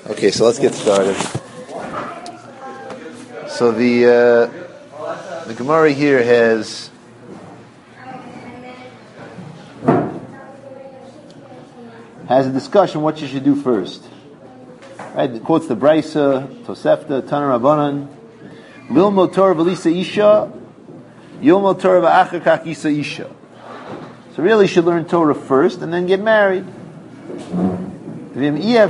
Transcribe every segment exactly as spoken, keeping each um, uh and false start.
Okay, so let's get started. So the uh, the Gemara here has has a discussion what you should do first. Right? It quotes the Brisa, Tosefta, Tanar Rabbanan, Lilmo Torah v'lisa isha, Yilmo Torah v'achar kach yisa isha. So really, you should learn Torah first and then get married. But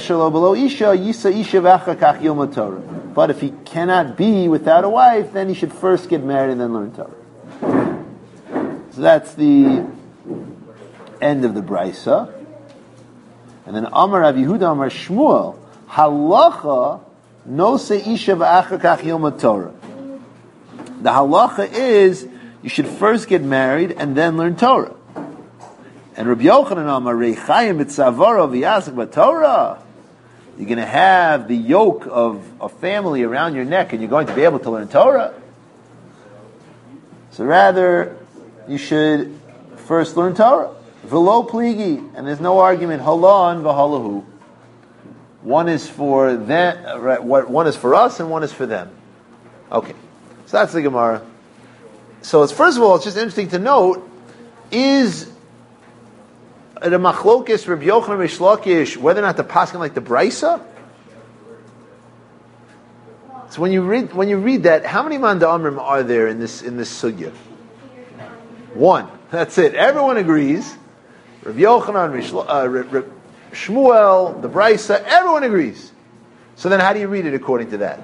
if he cannot be without a wife, then he should first get married and then learn Torah. So that's the end of the Brisa. And then Amar Rav Yehuda Amar Shmuel, Halacha no se isha v'achar kach yilmad Torah. The halacha is you should first get married and then learn Torah. And Rabbi Yochanan Amar Reichayim B'tzavara v'yasek b'Torah. You're going to have the yoke of a family around your neck, and you're going to be able to learn Torah. So rather, you should first learn Torah. V'lo pligi, and there's no argument. Halon v'halahu. One is for them. One is for us, and one is for them. Okay, so that's the Gemara. So it's first of all, it's just interesting to note is. The machlokes Rabbi Yochanan Reish Lakish, whether or not the paskin like the Brisa. So when you read when you read that, how many man da'amrim are there in this in this sugya? One. That's it. Everyone agrees. Rabbi Yochanan, Reish, uh, Rabbi Shmuel, the Brisa, everyone agrees. So then, how do you read it according to that?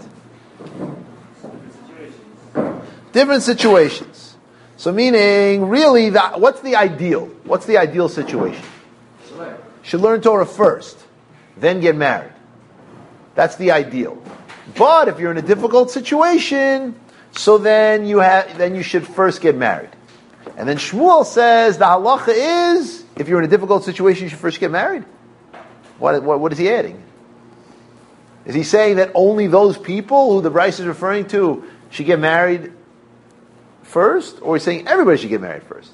Different situations. So meaning, really, that, what's the ideal? What's the ideal situation? Should learn Torah first, then get married. That's the ideal. But if you're in a difficult situation, so then you have, then you should first get married. And then Shmuel says the halacha is, if you're in a difficult situation, you should first get married. What, what, what is he adding? Is he saying that only those people who the Bryce is referring to should get married first, or he's saying everybody should get married first?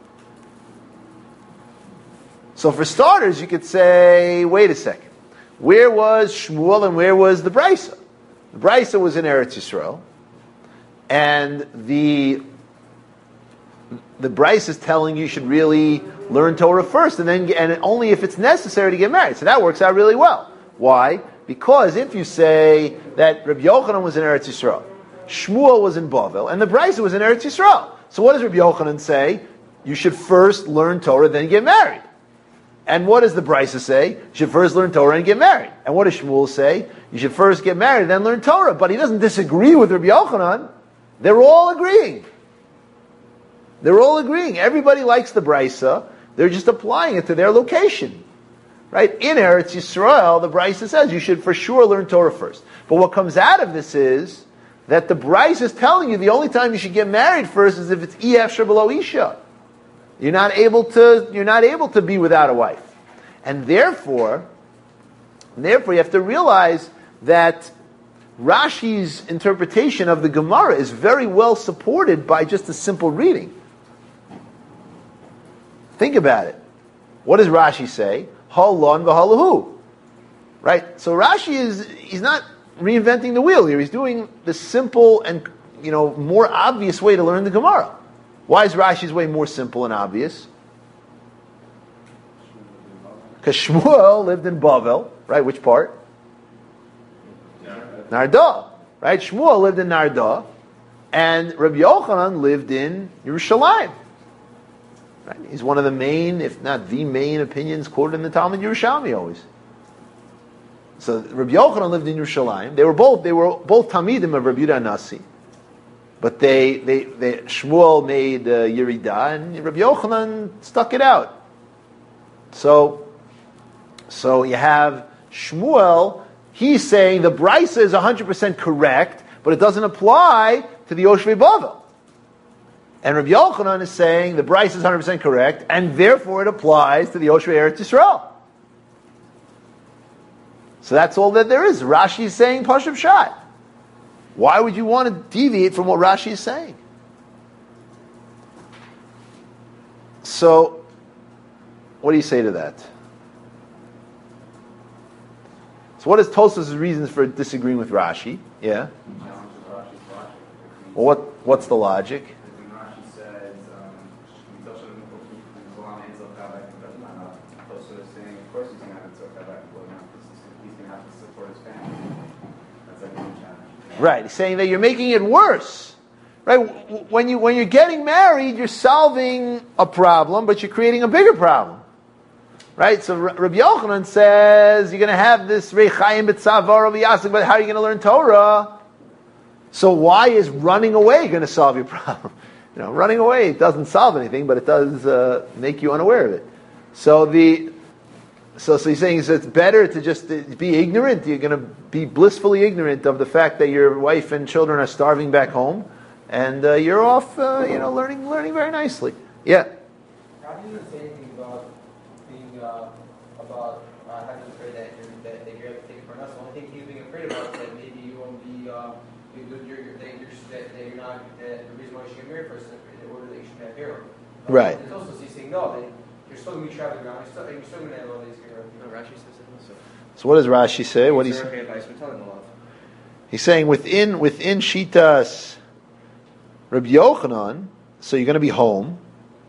So for starters, you could say, wait a second. Where was Shmuel and where was the Brisa? The Brisa was in Eretz Yisrael, and the the Brisa is telling you should really learn Torah first, and then and only if it's necessary to get married. So that works out really well. Why? Because if you say that Rabbi Yochanan was in Eretz Yisrael, Shmuel was in Bavel, and the Brisa was in Eretz Yisrael. So what does Rabbi Yochanan say? You should first learn Torah, then get married. And what does the Brisa say? You should first learn Torah and get married. And what does Shmuel say? You should first get married, then learn Torah. But he doesn't disagree with Rabbi Yochanan. They're all agreeing. They're all agreeing. Everybody likes the Brisa. They're just applying it to their location. Right? In Eretz Yisrael, the Brisa says you should for sure learn Torah first. But what comes out of this is that the Brisa is telling you the only time you should get married first is if it's ef shebelo isha. You're not able to. You're not able to be without a wife, and therefore, therefore you have to realize that Rashi's interpretation of the Gemara is very well supported by just a simple reading. Think about it. What does Rashi say? Halon v'halahu. Right. So Rashi is he's not reinventing the wheel here. He's doing the simple and, you know, more obvious way to learn the Gemara. Why is Rashi's way more simple and obvious? Because Shmuel lived in Bavel, right? Which part? Narda. Right? Shmuel lived in Narda, and Rabbi Yochanan lived in Yerushalayim. Right? He's one of the main, if not the main, opinions quoted in the Talmud Yerushalmi always. So Rabbi Yochanan lived in Yerushalayim. They were both they were both Talmidim of Rabbi Yehuda Nasi, but they they, they Shmuel made uh, Yerida and Rabbi Yochanan stuck it out. So so you have Shmuel. He's saying the Brisa is one hundred percent correct, but it doesn't apply to the Yoshvei Bavel. And Rabbi Yochanan is saying the Brisa is one hundred percent correct, and therefore it applies to the Yoshvei Eretz Yisrael. So that's all that there is. Rashi is saying Pashup Shat. Why would you want to deviate from what Rashi is saying? So, what do you say to that? So what is Tosfos' reasons for disagreeing with Rashi? Yeah. Well, what what's the logic? Rashi says, Tosfos is saying, of course he's going to have to he's going to have to support his family. That's like a new challenge. Right. He's saying that you're making it worse. Right. When you when you're getting married, you're solving a problem, but you're creating a bigger problem. Right. So Rabbi Yochanan says you're going to have this Reichayim B'Tzavar Yasik, but how are you going to learn Torah? So why is running away going to solve your problem? You know, running away doesn't solve anything, but it does uh, make you unaware of it. So the so so he's saying so it's better to just be ignorant. You're going to be blissfully ignorant of the fact that your wife and children are starving back home, and uh, you're off, uh, you know, learning learning very nicely. Yeah. How do you say anything about being uh, about uh, having afraid that you're that, that you're taking for us? The only thing he's being afraid about is that maybe you won't be. Uh, You're, you're, you're, that, you're, that, that you're not, that the reason why you should get married first is in order that you should have hero. Um, Right. There's also he's saying, no, that you're still going to be traveling around, you're still, you're still going to have all these heroes. You know, Rashi says it also. So what does Rashi say? What he's he's saying within within Shitas Rabbi Yochanan, so you're going to be home,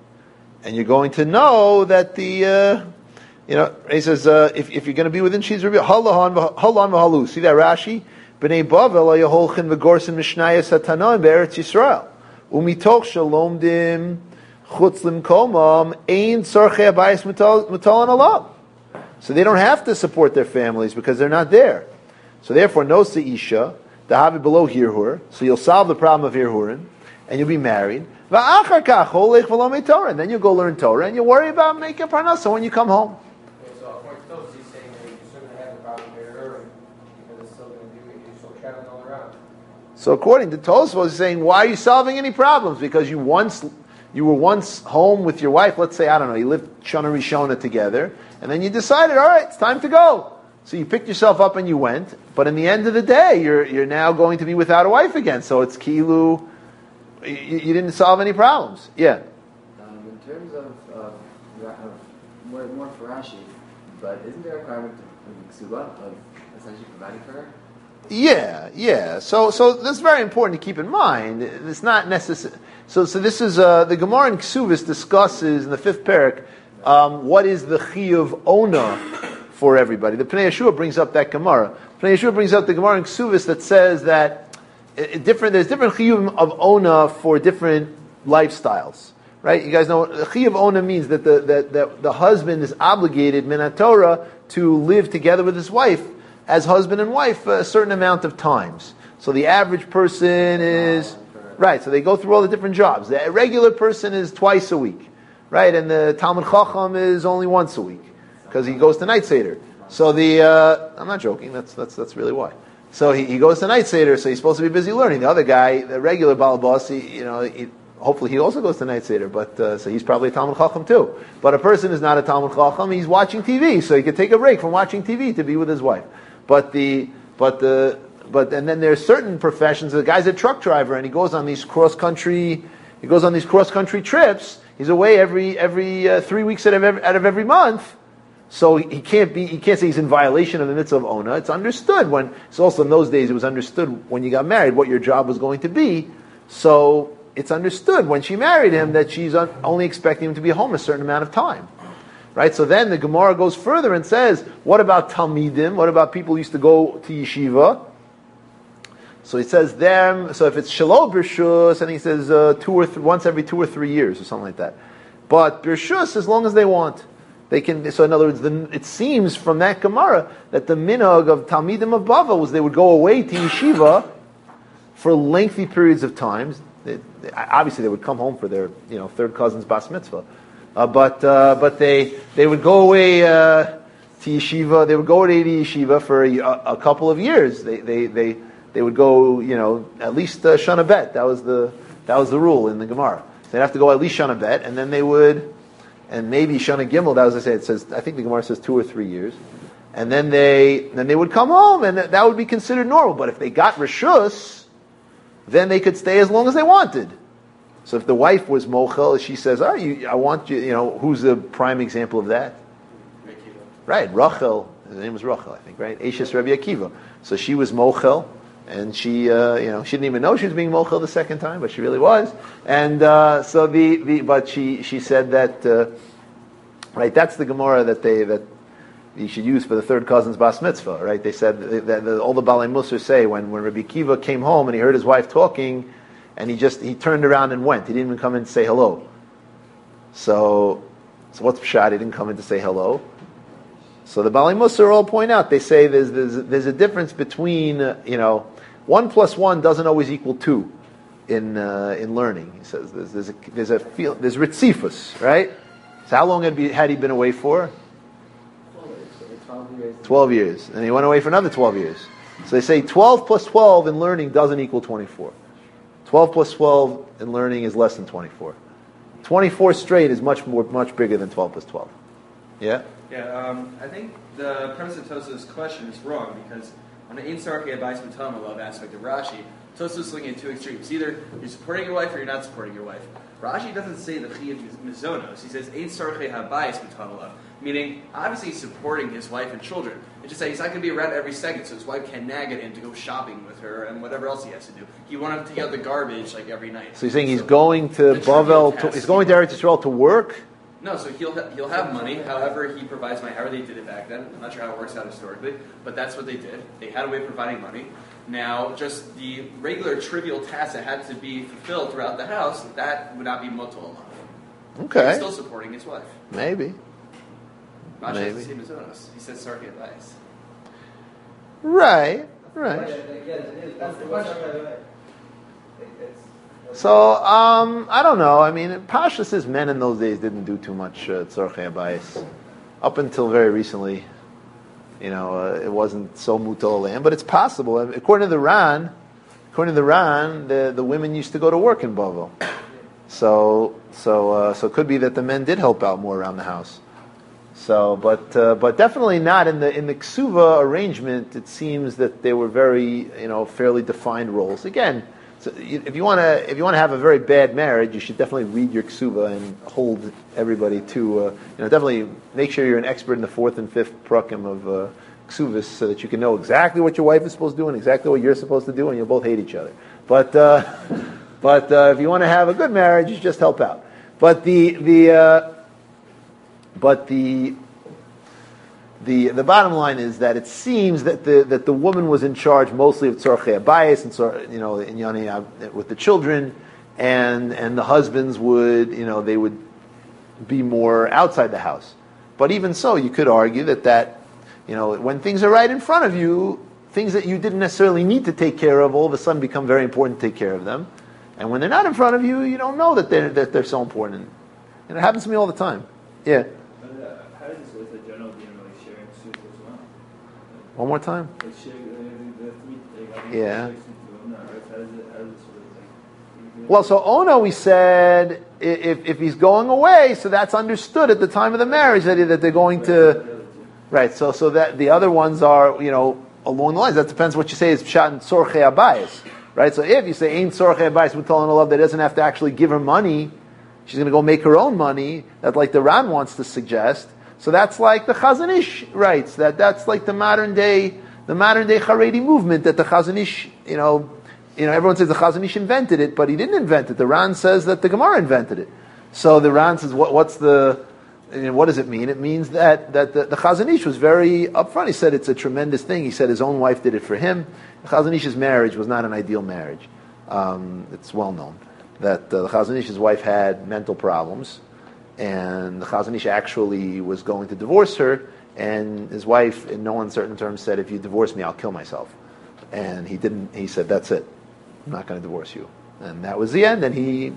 and you're going to know that the uh, you know he says uh, if if you're going to be within Shitas Rabbi Yochanan, Halan v'Halu. See that Rashi? B'nei Bavel ayaholchin v'gorsin mishnayos hatanoim be'eretz Yisrael umitoch shalomdim chutz limkomam ein tzorchei habayis mutalan alav. So they don't have to support their families because they're not there. So therefore, no seisha dahavi below hirhur. So you'll solve the problem of hirhurin, and you'll be married. Va'achar kach holech v'lo Torah, and then you'll go learn Torah, and you'll worry about making parnasa when you come home. So according to those, he's saying that you're still going to have the problem with your because it's still going to be, you're still traveling all around. So according to Tosfos, he's saying, why are you solving any problems? Because you once you were once home with your wife. Let's say, I don't know, you lived Shana Rishona together, and then you decided, all right, it's time to go. So you picked yourself up and you went. But in the end of the day, you're you're now going to be without a wife again. So it's kilu. You, you didn't solve any problems. Yeah. Um, in terms of, of, of more more for Rashi, but isn't there a requirement of ksuba of essentially providing for her? Yeah, yeah. So, so that's very important to keep in mind. It's not necessary. So, so this is uh, the Gemara in Ksuvis discusses in the fifth parak um, what is the chiyuv ona for everybody. The Pnei Yeshua brings up that Gemara. Pnei Yeshua brings up the Gemara in Ksuvis that says that it, different. There's different chiyuv of ona for different lifestyles. Right? You guys know what chiyuv ona means, that the that, that the husband is obligated min Torah to live together with his wife as husband and wife a certain amount of times. So the average person is, right, so they go through all the different jobs. The regular person is twice a week, right? And the Talmud Chacham is only once a week, because he goes to night Seder. So the, uh, I'm not joking, that's that's that's really why. So he, he goes to night Seder, so he's supposed to be busy learning. The other guy, the regular Baal Boss, he, you know, he, hopefully he also goes to night Seder, but, uh, so he's probably a Talmud Chacham too. But a person is not a Talmud Chacham, he's watching T V, so he could take a break from watching T V to be with his wife. But the, but the, but, and then there's certain professions. The guy's a truck driver and he goes on these cross country, he goes on these cross country trips. He's away every, every, uh, three weeks out of every, out of every month. So he can't be, he can't say he's in violation of the mitzvah of Ona. It's understood when, it's also in those days it was understood when you got married what your job was going to be. So it's understood when she married him that she's only expecting him to be home a certain amount of time. Right, so then the Gemara goes further and says, what about Talmidim? What about people who used to go to yeshiva? So he says them, so if it's Shalom Birshus, and he says uh, two or th- once every two or three years or something like that. But Birshus, as long as they want. They can. So in other words, the, it seems from that Gemara that the minhag of Talmidim of Bava was they would go away to yeshiva for lengthy periods of times. They, they, obviously, they would come home for their you know third cousin's bas mitzvah. Uh, but uh, but they they would go away uh, to yeshiva. They would go away to yeshiva for a, a couple of years. They they they they would go you know at least uh, shana bet. That was the that was the rule in the Gemara. They'd have to go at least shana bet, and then they would, and maybe shana gimel. That was I say it says I think the Gemara says two or three years, and then they then they would come home, and that would be considered normal. But if they got reshus, then they could stay as long as they wanted. So if the wife was mochel, she says, "Oh, you, I want you." You know, who's the prime example of that? Right, Rachel Her name was Rachel, I think, right? Eishes Rabbi Akiva. So she was mochel, and she, uh, you know, she didn't even know she was being mochel the second time, but she really was. And uh, so the, the, but she, she said that, uh, right? That's the Gemara that they that you should use for the third cousin's bas mitzvah, right? They said that, that, that all the Balei Musar say when when Rabbi Akiva came home and he heard his wife talking, and he just he turned around and went. He didn't even come in to say hello. So, so what's pshat? He didn't come in to say hello. So the Balei Musar all point out, they say there's, there's, there's a difference between, uh, you know, one plus one doesn't always equal two in uh, in learning. He says there's, there's a, there's a feel, there's ritzifus, right? So how long had, be, had he been away for? twelve years. twelve years. And he went away for another twelve years. So they say twelve plus twelve in learning doesn't equal twenty-four. twelve plus twelve in learning is less than twenty-four. twenty-four straight is much more, much bigger than twelve plus twelve. Yeah? Yeah, um, I think the premise of Tosa's question is wrong because on the Ein Sarkei Abayis B'Talmud love aspect of Rashi, Tosa is looking at two extremes. Either you're supporting your wife or you're not supporting your wife. Rashi doesn't say the Chiyuv Mizonos. He says Ein Sarkei Habayis B'Talmud, meaning obviously he's supporting his wife and children. It's just that he's not going to be around every second, so his wife can nag at him to go shopping with her and whatever else he has to do. He wanted to take out the garbage like every night. So you're saying he's So going to the Bavel, tribute to, has he's to going be- to Eretz Yisrael to work? No, so he'll ha- he'll have money. However, he provides money. However, they did it back then. I'm not sure how it works out historically, but that's what they did. They had a way of providing money. Now, just the regular trivial tasks that had to be fulfilled throughout the house, that would not be motel alone. Okay. He's still supporting his wife. Maybe. Rashi Maybe. doesn't say Mizonos. He says Sarkei Abayis. Right, right. Yes, it is. That's the question. It's, So, um, I don't know. I mean, Pasha says men in those days didn't do too much uh, tzorchei abayis. Up until very recently, you know, uh, it wasn't so mutal land, but it's possible. According to the Ran, according to the Ran, the, the women used to go to work in Bavel. So, so, uh, so it could be that the men did help out more around the house. So, but, uh, but definitely not in the in the ksuva arrangement. It seems that they were very, you know, fairly defined roles. Again. So if you want to, if you want to have a very bad marriage, you should definitely read your ksuva and hold everybody to, uh, you know, definitely make sure you're an expert in the fourth and fifth prakim of uh, ksuvas, so that you can know exactly what your wife is supposed to do and exactly what you're supposed to do, and you'll both hate each other. But, uh, but uh, if you want to have a good marriage, you just help out. But the the, uh, but the. The the bottom line is that it seems that the that the woman was in charge mostly of tzorchei abayis and tzor, you know in yani with the children, and and the husbands would you know they would be more outside the house. But even so, you could argue that that you know when things are right in front of you, things that you didn't necessarily need to take care of all of a sudden become very important to take care of them, and when they're not in front of you, you don't know that they're that they're so important. And it happens to me all the time. Yeah. But uh, how is this with the general being like sharing suit as well? One more time. Like sharing uh, the three, like, I Yeah. think to, no, right? How does it, how does it sort of like? Well, so Ono, we said, i- if if he's going away, so that's understood at the time of the marriage that, he- that they're going to, right? So so that the other ones are, you know, along the lines. That depends what you say is pshat and tzorchei abayis, right? So if you say ain't tzorchei abayis, we're telling love that doesn't have to actually give her money, she's going to go make her own money. That like the Ran wants to suggest. So that's like the Chazon Ish writes that that's like the modern day the modern day Haredi movement that the Chazon Ish, you know. You know, everyone says the Chazon Ish invented it, but he didn't invent it. The Ran says that the Gemara invented it. So the Ran says, what, what's the, you know, what does it mean? It means that, that the, the Chazon Ish was very upfront. He said it's a tremendous thing. He said his own wife did it for him. The Chazon Ish's marriage was not an ideal marriage. Um, it's well known that uh, the Chazon Ish's wife had mental problems, and the Chazon Ish actually was going to divorce her, and his wife, in no uncertain terms, said, if you divorce me, I'll kill myself. And he didn't, he said, that's it. I'm not going to divorce you. And that was the end. And he,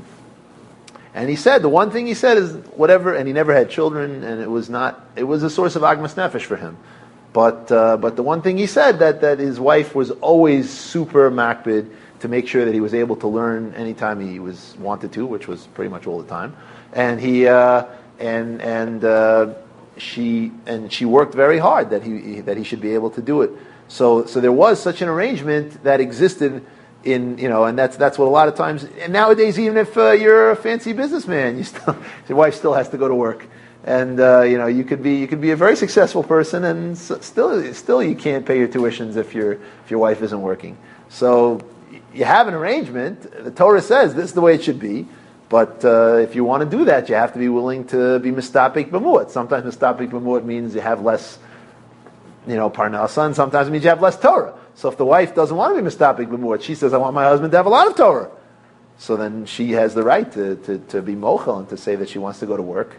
and he said, the one thing he said is whatever, and he never had children, and it was not, it was a source of agmas nefesh for him. But, uh, but the one thing he said, that, that his wife was always super makbid to make sure that he was able to learn anytime he was wanted to, which was pretty much all the time. And he, uh, and, and, uh, she, and she worked very hard that he, that he should be able to do it. So, so there was such an arrangement that existed in, you know, and that's that's what a lot of times. And nowadays, even if uh, you're a fancy businessman, you still, your wife still has to go to work, and uh, you know you could be you could be a very successful person, and s- still still you can't pay your tuitions if your if your wife isn't working. So you have an arrangement. The Torah says this is the way it should be. But uh, if you want to do that, you have to be willing to be mistapik b'mu'at. Sometimes mistapik b'mu'at means you have less, you know, parnasa, and sometimes it means you have less Torah. So if the wife doesn't want to be mistapik b'mu'at, she says, I want my husband to have a lot of Torah. So then she has the right to, to, to be mochel and to say that she wants to go to work.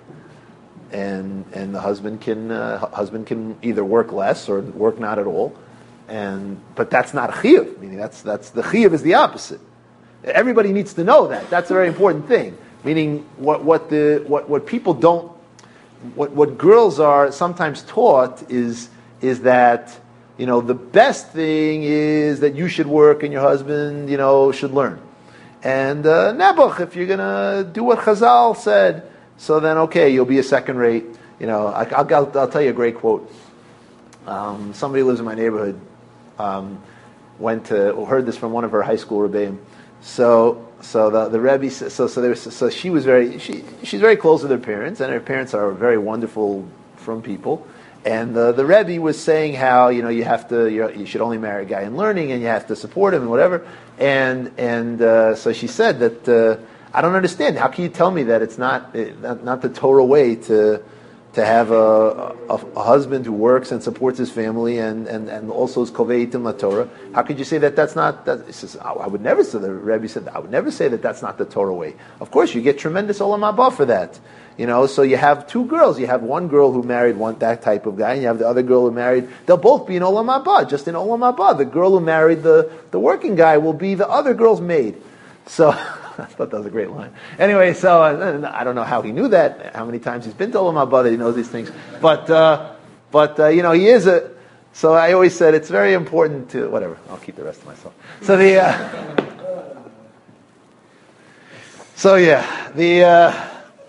And and the husband can uh, husband can either work less or work not at all. And but that's not a chiyuv. Meaning that's that's the chiyuv is the opposite. Everybody needs to know that. That's a very important thing. Meaning, what what the what, what people don't, what what girls are sometimes taught is is that you know the best thing is that you should work and your husband you know should learn. And uh, nebuch, if you're gonna do what Chazal said, so then okay, you'll be a second rate. You know, I, I'll, I'll I'll tell you a great quote. Um, somebody who lives in my neighborhood um, went to or heard this from one of her high school rebbeim. So, so the the Rebbe, so so there was, so she was very she she's very close with her parents, and her parents are very wonderful from people. And the the Rebbe was saying how you know you have to you you should only marry a guy in learning, and you have to support him and whatever. And and uh, so she said that uh, I don't understand. How can you tell me that it's not not, not the Torah way to to have a, a, a husband who works and supports his family and, and, and also is koveitim la Torah? How could you say that that's not? That, he says, I would never say. The Rebbe said, I would never say that that's not the Torah way. Of course, you get tremendous olam haba for that. You know, so you have two girls. You have one girl who married one that type of guy, and you have the other girl who married. They'll both be in olam haba, just in olam haba. The girl who married the, the working guy will be the other girl's maid. So. I thought that was a great line. Anyway, so uh, I don't know how he knew that, how many times he's been to Olam Haba that he knows these things. But, uh, but uh, you know, he is a... So I always said it's very important to... Whatever, I'll keep the rest to myself. So the... Uh, so yeah, the... Uh,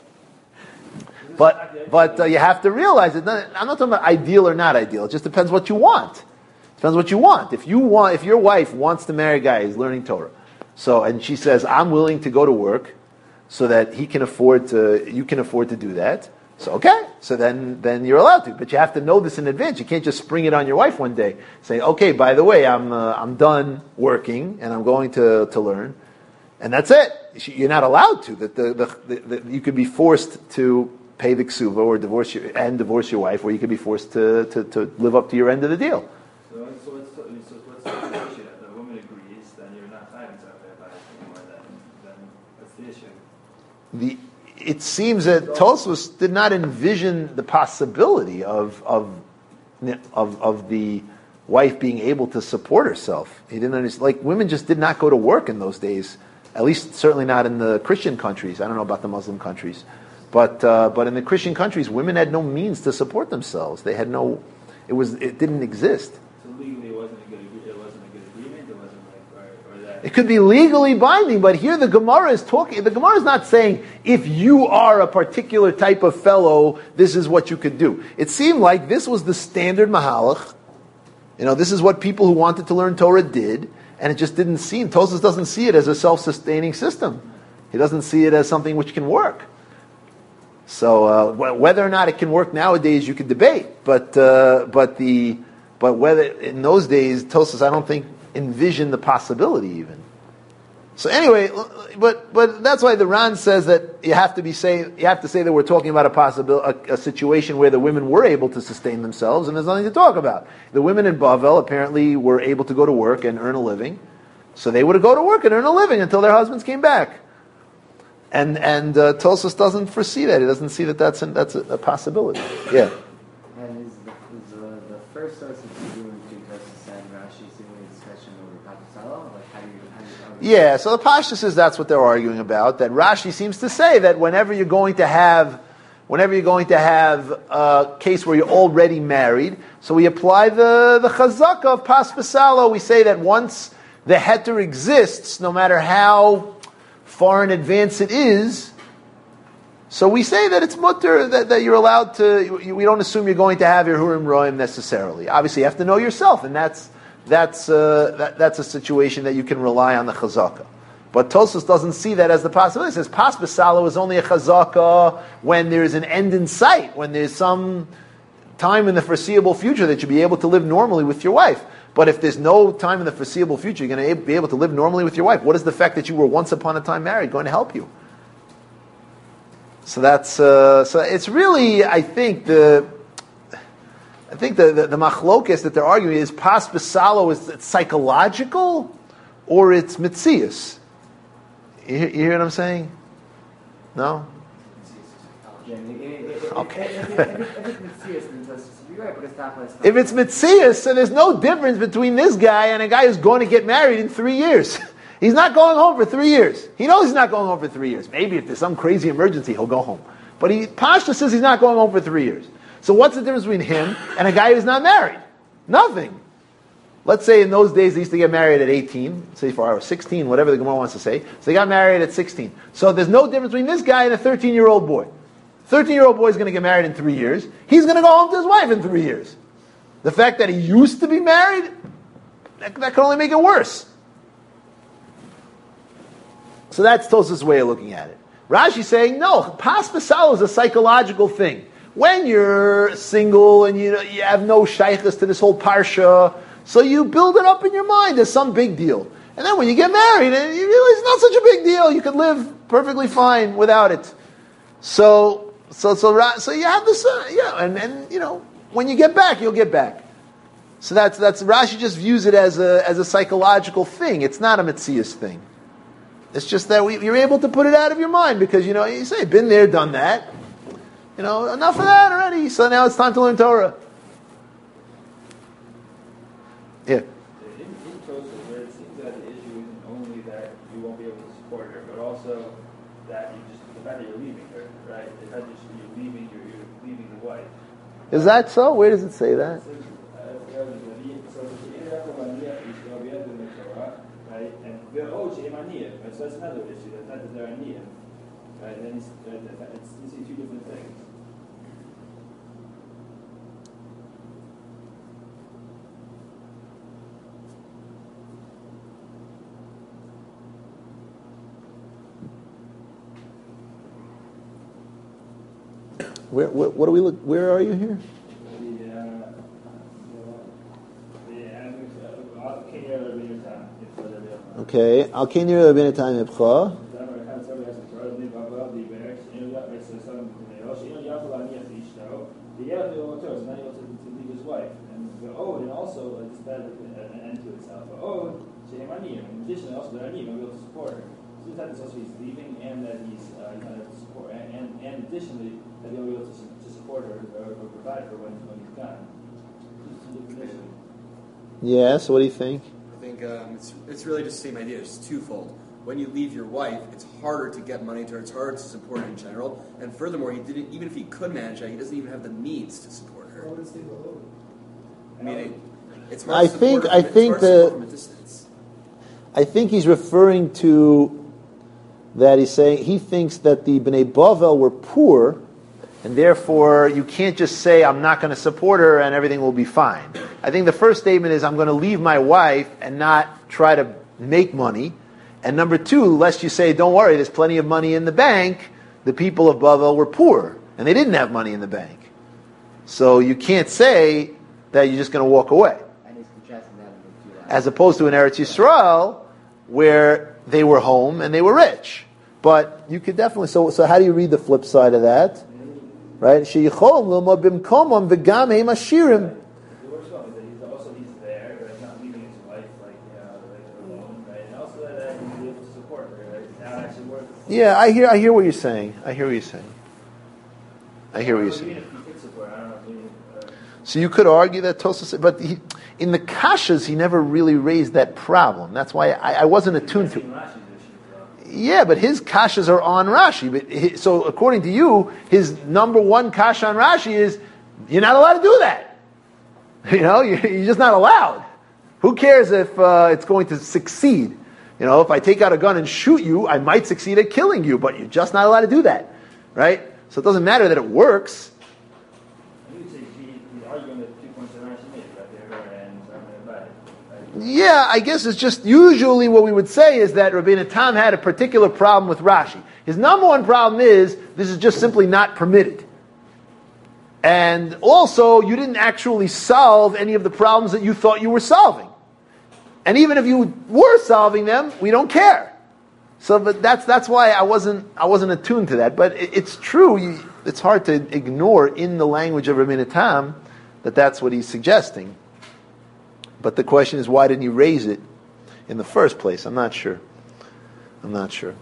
but but uh, you have to realize it. I'm not talking about ideal or not ideal. It just depends what you want. It depends what you want. If you want, if your wife wants to marry a guy who's learning Torah, so, and she says, I'm willing to go to work so that he can afford to, you can afford to do that. So, okay. So then, then you're allowed to. But you have to know this in advance. You can't just spring it on your wife one day. Say, okay, by the way, I'm, uh, I'm done working and I'm going to, to learn. And that's it. You're not allowed to. That the, the, the, the, you could be forced to pay the ksuva or divorce your, and divorce your wife, or you could be forced to, to, to live up to your end of the deal. So, so what's, so what's the situation? If the woman agrees, then you're not having to anymore, then, then what's the issue? The, it seems that Tosfos did not envision the possibility of, of, of, of the wife being able to support herself. He didn't understand, like women just did not go to work in those days, at least certainly not in the Christian countries. I don't know about the Muslim countries. But uh, but in the Christian countries, women had no means to support themselves. They had no, it was it didn't exist. So legally, it wasn't a good it wasn't a good agreement. It wasn't like or, or that. It could be legally binding, but here the Gemara is talking. The Gemara is not saying if you are a particular type of fellow, this is what you could do. It seemed like this was the standard mahalach. You know, this is what people who wanted to learn Torah did, and it just didn't seem. Tosfos doesn't see it as a self-sustaining system. He doesn't see it as something which can work. So uh, whether or not it can work nowadays, you could debate. But uh, but the but whether in those days, Tosfos I don't think envisioned the possibility even. So anyway, but but that's why the Ran says that you have to be say you have to say that we're talking about a possibility, a, a situation where the women were able to sustain themselves, and there's nothing to talk about. The women in Bavel apparently were able to go to work and earn a living, so they would go to work and earn a living until their husbands came back. And and uh, Tosfos doesn't foresee that. He doesn't see that that's, an, that's a, a possibility. Yeah. And is the, is the, the first source of the between Tosfos and Rashi seemingly a discussion over Patasala? Like how do you, how do you, how do you Yeah, so the Pasha says that's what they're arguing about. That Rashi seems to say that whenever you're going to have, whenever you're going to have a case where you're already married, so we apply the the chazaka of Pas Pasalo. We say that once the heter exists, no matter how far in advance it is, so we say that it's mutter, that, that you're allowed to, you, we don't assume you're going to have your Hurim Roim necessarily. Obviously you have to know yourself, and that's that's uh, that, that's a situation that you can rely on the chazaka. But Tosfos doesn't see that as the possibility. It says pas b'salo is only a chazaka when there's an end in sight, when there's some time in the foreseeable future that you'll be able to live normally with your wife. But if there's no time in the foreseeable future, you're going to be able to live normally with your wife. What is the fact that you were once upon a time married going to help you? So that's uh, so it's really, I think the I think the the, the machlokes that they're arguing is pas b'salo is it psychological or it's mitzias. You, you hear what I'm saying? No? Okay. If it's mitzias, so there's no difference between this guy and a guy who's going to get married in three years. He's not going home for three years. He knows he's not going home for three years. Maybe if there's some crazy emergency, he'll go home. But he, Pashta says he's not going home for three years. So what's the difference between him and a guy who's not married? Nothing. Let's say in those days they used to get married at eighteen, say for or sixteen, whatever the Gemara wants to say. So they got married at sixteen. So there's no difference between this guy and a thirteen-year-old boy. thirteen-year-old boy is going to get married in three years. He's going to go home to his wife in three years. The fact that he used to be married, that, that can only make it worse. So that's Tosfos' way of looking at it. Rashi's saying, no, pas b'salo is a psychological thing. When you're single and you you have no shaykhs to this whole parsha, so you build it up in your mind as some big deal. And then when you get married, and you realize it's not such a big deal. You can live perfectly fine without it. So, so, so, so you have this, uh, yeah, and, and you know, when you get back, you'll get back. So that's that's Rashi just views it as a as a psychological thing. It's not a mitzias thing. It's just that we, you're able to put it out of your mind because you know you say, been there, done that. You know, enough of that already. So now it's time to learn Torah. Yeah. In, in Tosfos, where it seems that the issue isn't only that you won't be able to support her, but also that you just the fact that you're leaving her, right? The fact that you're leaving, you're, you're leaving the wife. Is that so? Where does it say that? So, right? And oh, so that's another issue. That's not that they're aniyah, right? Then it's, it's, it's two different things. Where, where, what do we look? Where are you here? The, uh, the, uh, Okay. Al Kenir Rabbeinu Time Ibcha. Oh, and also uh, just that an end to itself. Oh, Shehemani. In addition, also that Ani, maybe able to support her. So the fact that also he's leaving, and that he's uh, he's not able to support, and, and, and additionally that he'll be able to, to support her or, or provide for when when he's gone. Yeah. So what do you think? I think um, it's it's really just the same idea. It's twofold. When you leave your wife, it's harder to get money to her. It's harder to support her in general. And furthermore, he didn't even if he could manage that, he doesn't even have the means to support her. I mean, it, it's hard I to support think her I from, think it's hard to support the from a distance. I think he's referring to that he's saying he thinks that the Bnei Bavel were poor, and therefore you can't just say I'm not going to support her and everything will be fine. I think the first statement is I'm going to leave my wife and not try to make money. And number two, lest you say, don't worry, there's plenty of money in the bank, the people of Bavel were poor, and they didn't have money in the bank. So you can't say that you're just going to walk away. And he's contrasting that with the two As opposed to in Eretz Yisrael, where they were home and they were rich. But you could definitely, so so how do you read the flip side of that? Right? Sheyichol l'ma bimkomam v'gam heim ashirim. The worst one is that he's also he's there, right? Not leaving his wife like you know, like alone, right? And also that uh, he's able to support her, right? It's not actually worth it. Yeah, I hear I hear what you're saying. I hear what you're saying. I hear what you're Even saying. if he could support, I don't know. Maybe, uh, So you could argue that Tosfos, but he, in the kashas he never really raised that problem. That's why I, I wasn't attuned to it. Rashi's issue, though. Yeah, but his kashas are on Rashi. But he, so according to you, his number one kasha on Rashi is you're not allowed to do that. You know, you're, you're just not allowed. Who cares if uh, it's going to succeed? You know, if I take out a gun and shoot you, I might succeed at killing you, but you're just not allowed to do that, right? So it doesn't matter that it works. I think he, he's arguing that two points that Rashi made, right there, and something about it. Right? Yeah, I guess it's just usually what we would say is that Rabbeinu Tam had a particular problem with Rashi. His number one problem is this is just simply not permitted. And also, you didn't actually solve any of the problems that you thought you were solving. And even if you were solving them, we don't care. So, but that's that's why I wasn't I wasn't attuned to that. But it, it's true. You, it's hard to ignore in the language of Rabbeinu Tam that that's what he's suggesting. But the question is, why didn't he raise it in the first place? I'm not sure. I'm not sure.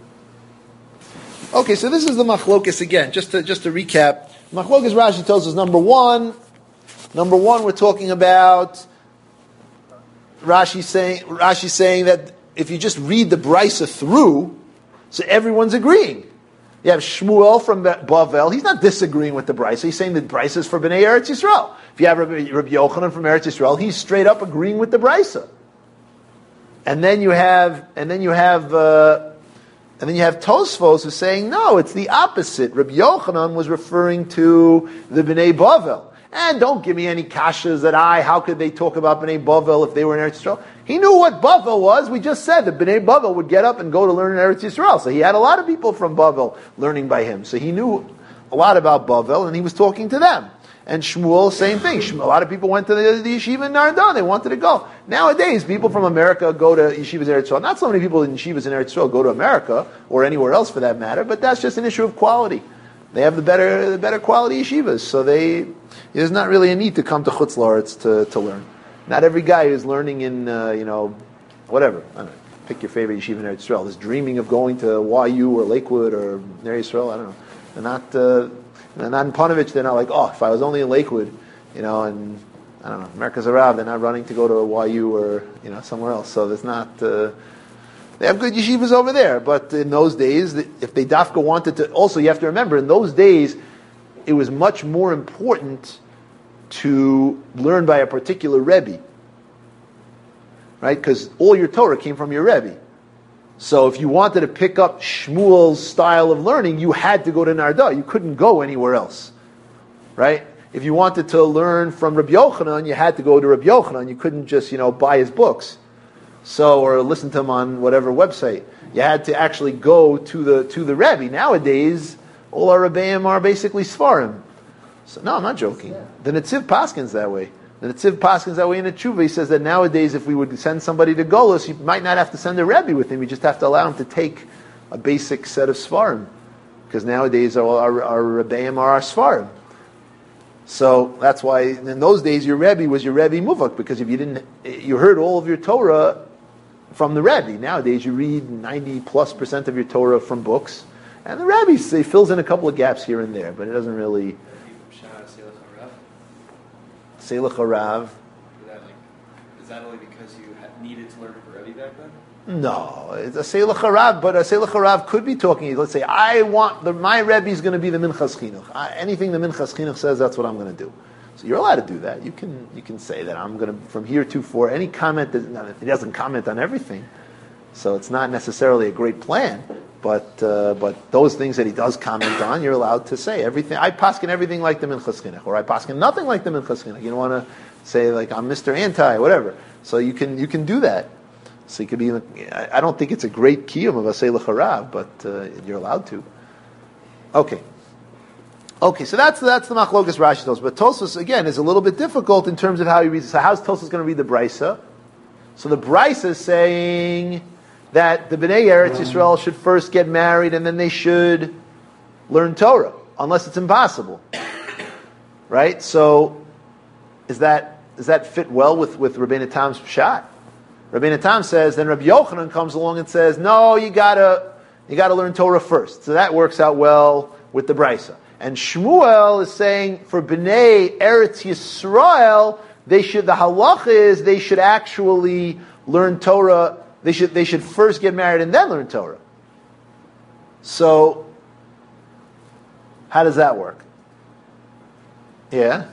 Okay, so this is the machlokas again. Just to just to recap, machlokas Rashi tells us number one. Number one, we're talking about Rashi saying Rashi saying that if you just read the Brisa through, so everyone's agreeing. You have Shmuel from Bavel. He's not disagreeing with the Brisa. He's saying that Brisa is for Bnei Eretz Yisrael. If you have Rabbi, Rabbi Yochanan from Eretz Yisrael, he's straight up agreeing with the Brisa. And then you have, and then you have, uh, and then you have Tosfos who's saying no, it's the opposite. Rabbi Yochanan was referring to the Bnei Bavel. And don't give me any kashas that I, how could they talk about Bnei Bavel if they were in Eretz Yisrael? He knew what Bavel was. We just said that Bnei Bavel would get up and go to learn in Eretz Yisrael. So he had a lot of people from Bavel learning by him. So he knew a lot about Bavel and he was talking to them. And Shmuel, same thing. A lot of people went to the, the yeshiva in Nardan. They wanted to go. Nowadays, people from America go to yeshivas in Eretz Yisrael. Not so many people in yeshivas in Eretz Yisrael go to America or anywhere else for that matter, but that's just an issue of quality. They have the better the better quality yeshivas, so they there's not really a need to come to Chutz La'aretz to to learn. Not every guy who's learning in uh, you know whatever. I don't know, pick your favorite yeshiva in Eretz Yisrael is dreaming of going to Y U or Lakewood or Ner Yisrael. I don't know. They're not. Uh, they're not in Panovich. They're not like, oh, if I was only in Lakewood, you know, and I don't know, Merkaz Arav. They're not running to go to Y U or you know somewhere else. So there's not. Uh, They have good yeshivas over there, but in those days, if they dafka wanted to, also you have to remember, in those days, it was much more important to learn by a particular Rebbe, right? Because all your Torah came from your Rebbe. So if you wanted to pick up Shmuel's style of learning, you had to go to Narda. You couldn't go anywhere else, right? If you wanted to learn from Rabbi Yochanan, you had to go to Rabbi Yochanan. You couldn't just, you know, buy his books. So, or listen to him on whatever website. You had to actually go to the to the Rebbe. Nowadays, all our Rebbeim are basically Sfarim. So, no, I'm not joking. The Netziv Paskins that way. The Netziv Paskins that way in the Tshuva. He says that nowadays, if we would send somebody to Golos, you might not have to send a Rebbe with him. You just have to allow him to take a basic set of Sfarim. Because nowadays, our, our, our Rebbeim are our Sfarim. So that's why in those days your Rebbe was your Rebbe Muvak, because if you didn't, you heard all of your Torah from the Rebbe. Nowadays you read ninety plus percent of your Torah from books, and the Rebbe he fills in a couple of gaps here and there, but it doesn't really. Seilach Harav. Is that only because you needed to learn from Rebbe back then? No, it's a Seilach Harav, but a Seilach Harav could be talking. Let's say I want the, my Rebbe is going to be the Minchas Chinuch. I, anything the Minchas Chinuch says, that's what I'm going to do. So you're allowed to do that. You can you can say that I'm going to from here to for any comment that he doesn't comment on everything, so it's not necessarily a great plan. But uh, but those things that he does comment on, you're allowed to say everything. I paskin everything like the Minchas Chinuch, or I paskin nothing like the Minchas Chinuch. You don't want to say like I'm Mister Anti, whatever. So you can you can do that. So you could be. I don't think it's a great kiyum of a Seilach Harav, but uh, you're allowed to. Okay. Okay, so that's that's the machlokas Rashi tells. But Tosfos again is a little bit difficult in terms of how he reads it. So how's Tosfos going to read the Brisa? So the Brisa is saying that the Bnei Eretz Yisrael should first get married and then they should learn Torah, unless it's impossible, right? So is that does that fit well with with Rabbeinu Tam's pshat? Rabbeinu Tam says then Rabbi Yochanan comes along and says no, you gotta you gotta learn Torah first. So that works out well with the Brisa. And Shmuel is saying for Bnei Eretz Yisrael, they should, the halacha is they should actually learn Torah, they should, they should first get married and then learn Torah. So, how does that work? Yeah?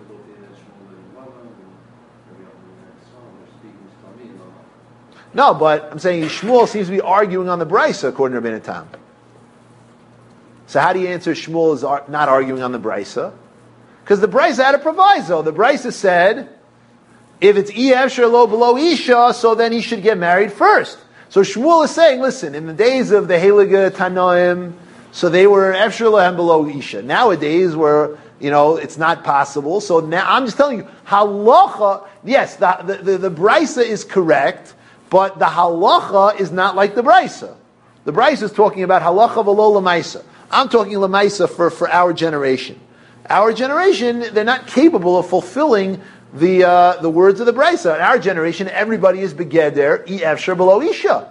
No, but I'm saying Shmuel seems to be arguing on the Brisa according to Rabbeinu Tam. So how do you answer Shmuel is not arguing on the Brisa? Because the Brisa had a proviso. The Brisa said If it's Efshar lo below Isha, so then he should get married first. So Shmuel is saying, listen, in the days of the Heilige Tanoim, so they were Efshar lohem below Isha. Nowadays, where you know it's not possible. So now I'm just telling you, halacha. Yes, the the, the, the brisa is correct, but the halacha is not like the brisa. The brisa is talking about halacha v'lo lemaisa. I'm talking lemaisa for for our generation. Our generation, they're not capable of fulfilling the uh, the words of the brisa. In our generation, everybody is begeder efshar below isha.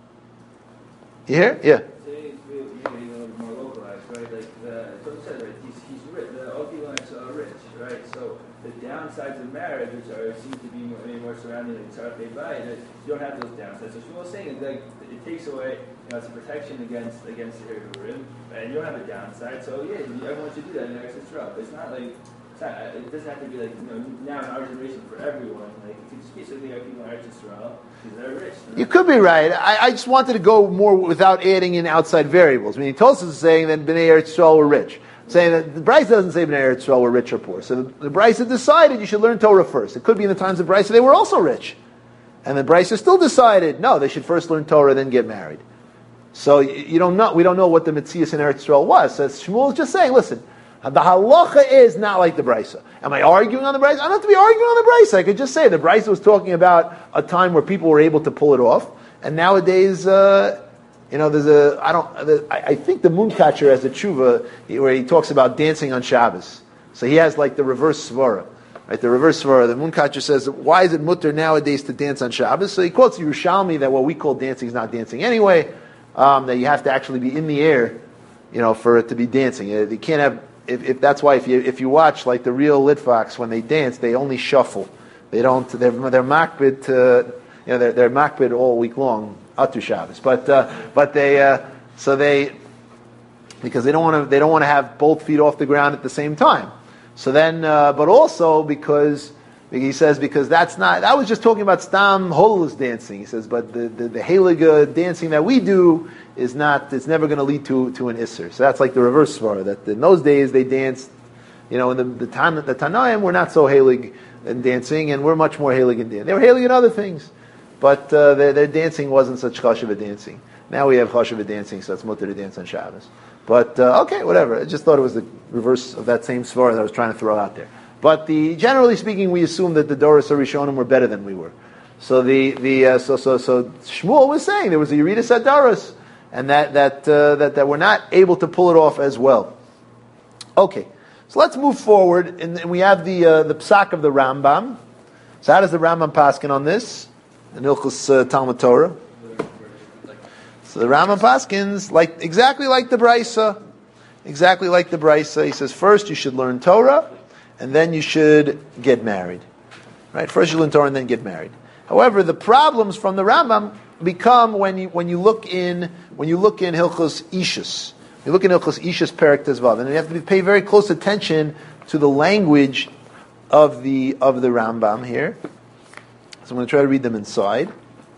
You hear? Yeah. Today it's really, really a little more localized, right? Like the Torah says, right? He's he's rich. The Okilonis are rich, right? So the downsides of marriage, which are seem to be more, maybe more surrounding like Tzarfei Bayit, you don't have those downsides. So Shmuel is saying is like it takes away, you know, it's a protection against against the Hirhurim, and you don't have a downside. So yeah, everyone should do that in Eretz Yisrael. But it's not like it's not, it doesn't have to be like, you know, now in our generation for everyone. Like it could just be something like people in Eretz Yisrael because they're rich. You know? You could be right. I, I just wanted to go more without adding in outside variables. I mean, Tosfos is saying that Bnei Eretz Yisrael were rich. Saying that the Brisa doesn't say Bnei Eretz Yisrael were rich or poor. So the, the Brisa decided you should learn Torah first. It could be in the times of Brisa they were also rich. And the Brisa still decided, no, they should first learn Torah, then get married. So you, you don't know, we don't know what the Metzias in Eretz Yisrael was. So Shmuel is just saying, listen, the halacha is not like the Brisa. Am I arguing on the Brisa? I don't have to be arguing on the Brisa. I could just say the Brisa was talking about a time where people were able to pull it off. And nowadays, uh, you know, there's a, I don't, I, I think the Mooncatcher has a tshuva where he talks about dancing on Shabbos. So he has like the reverse svara. Right, the reverse svara. The Mooncatcher says, why is it mutter nowadays to dance on Shabbos? So he quotes Yerushalmi that what we call dancing is not dancing anyway, um, that you have to actually be in the air, you know, for it to be dancing. You can't have, if, if that's why if you if you watch like the real Litvaks, when they dance, they only shuffle. They don't, they're, they're makbid, uh, you know, they're, they're makbid all week long, Atu Shabbos. But, uh, but they, uh, so they, because they don't want to, they don't want to have both feet off the ground at the same time. So then, uh, but also because, he says, because that's not, that was just talking about Stam Holus dancing. He says, but the, the, the Heilige dancing that we do is not, it's never going to lead to, to an Isser. So that's like the reverse svara, that in those days they danced, you know, in the, the, Tan, the Tanaim were not so Heilig in dancing, and we're much more Heilig in dancing. They were Heilig in other things, but uh, their, their dancing wasn't such Chashuva dancing. Now we have Chashuva dancing, so it's mutter to dance on Shabbos. But, uh, okay, whatever. I just thought it was the reverse of that same svara that I was trying to throw out there. But the, generally speaking, we assume that the Doros Harishonim were better than we were. So the, the, uh, so, so, so Shmuel was saying there was a Yeridas Hadaros, and that, that, uh, that, that we're not able to pull it off as well. Okay. So let's move forward, and, and we have the, uh, the psak of the Rambam. So how does the Rambam paskin on this? In Ilchus uh, Talmud Torah. So the Rambam paskins like exactly like the Brisa, exactly like the Brisa. He says first you should learn Torah, and then you should get married. Right? First you learn Torah and then get married. However, the problems from the Rambam become when you when you look in when you look in Hilchos Ishus. You look in Hilchos Ishus Perek Tezvav, and you have to pay very close attention to the language of the of the Rambam here. So I'm going to try to read them inside.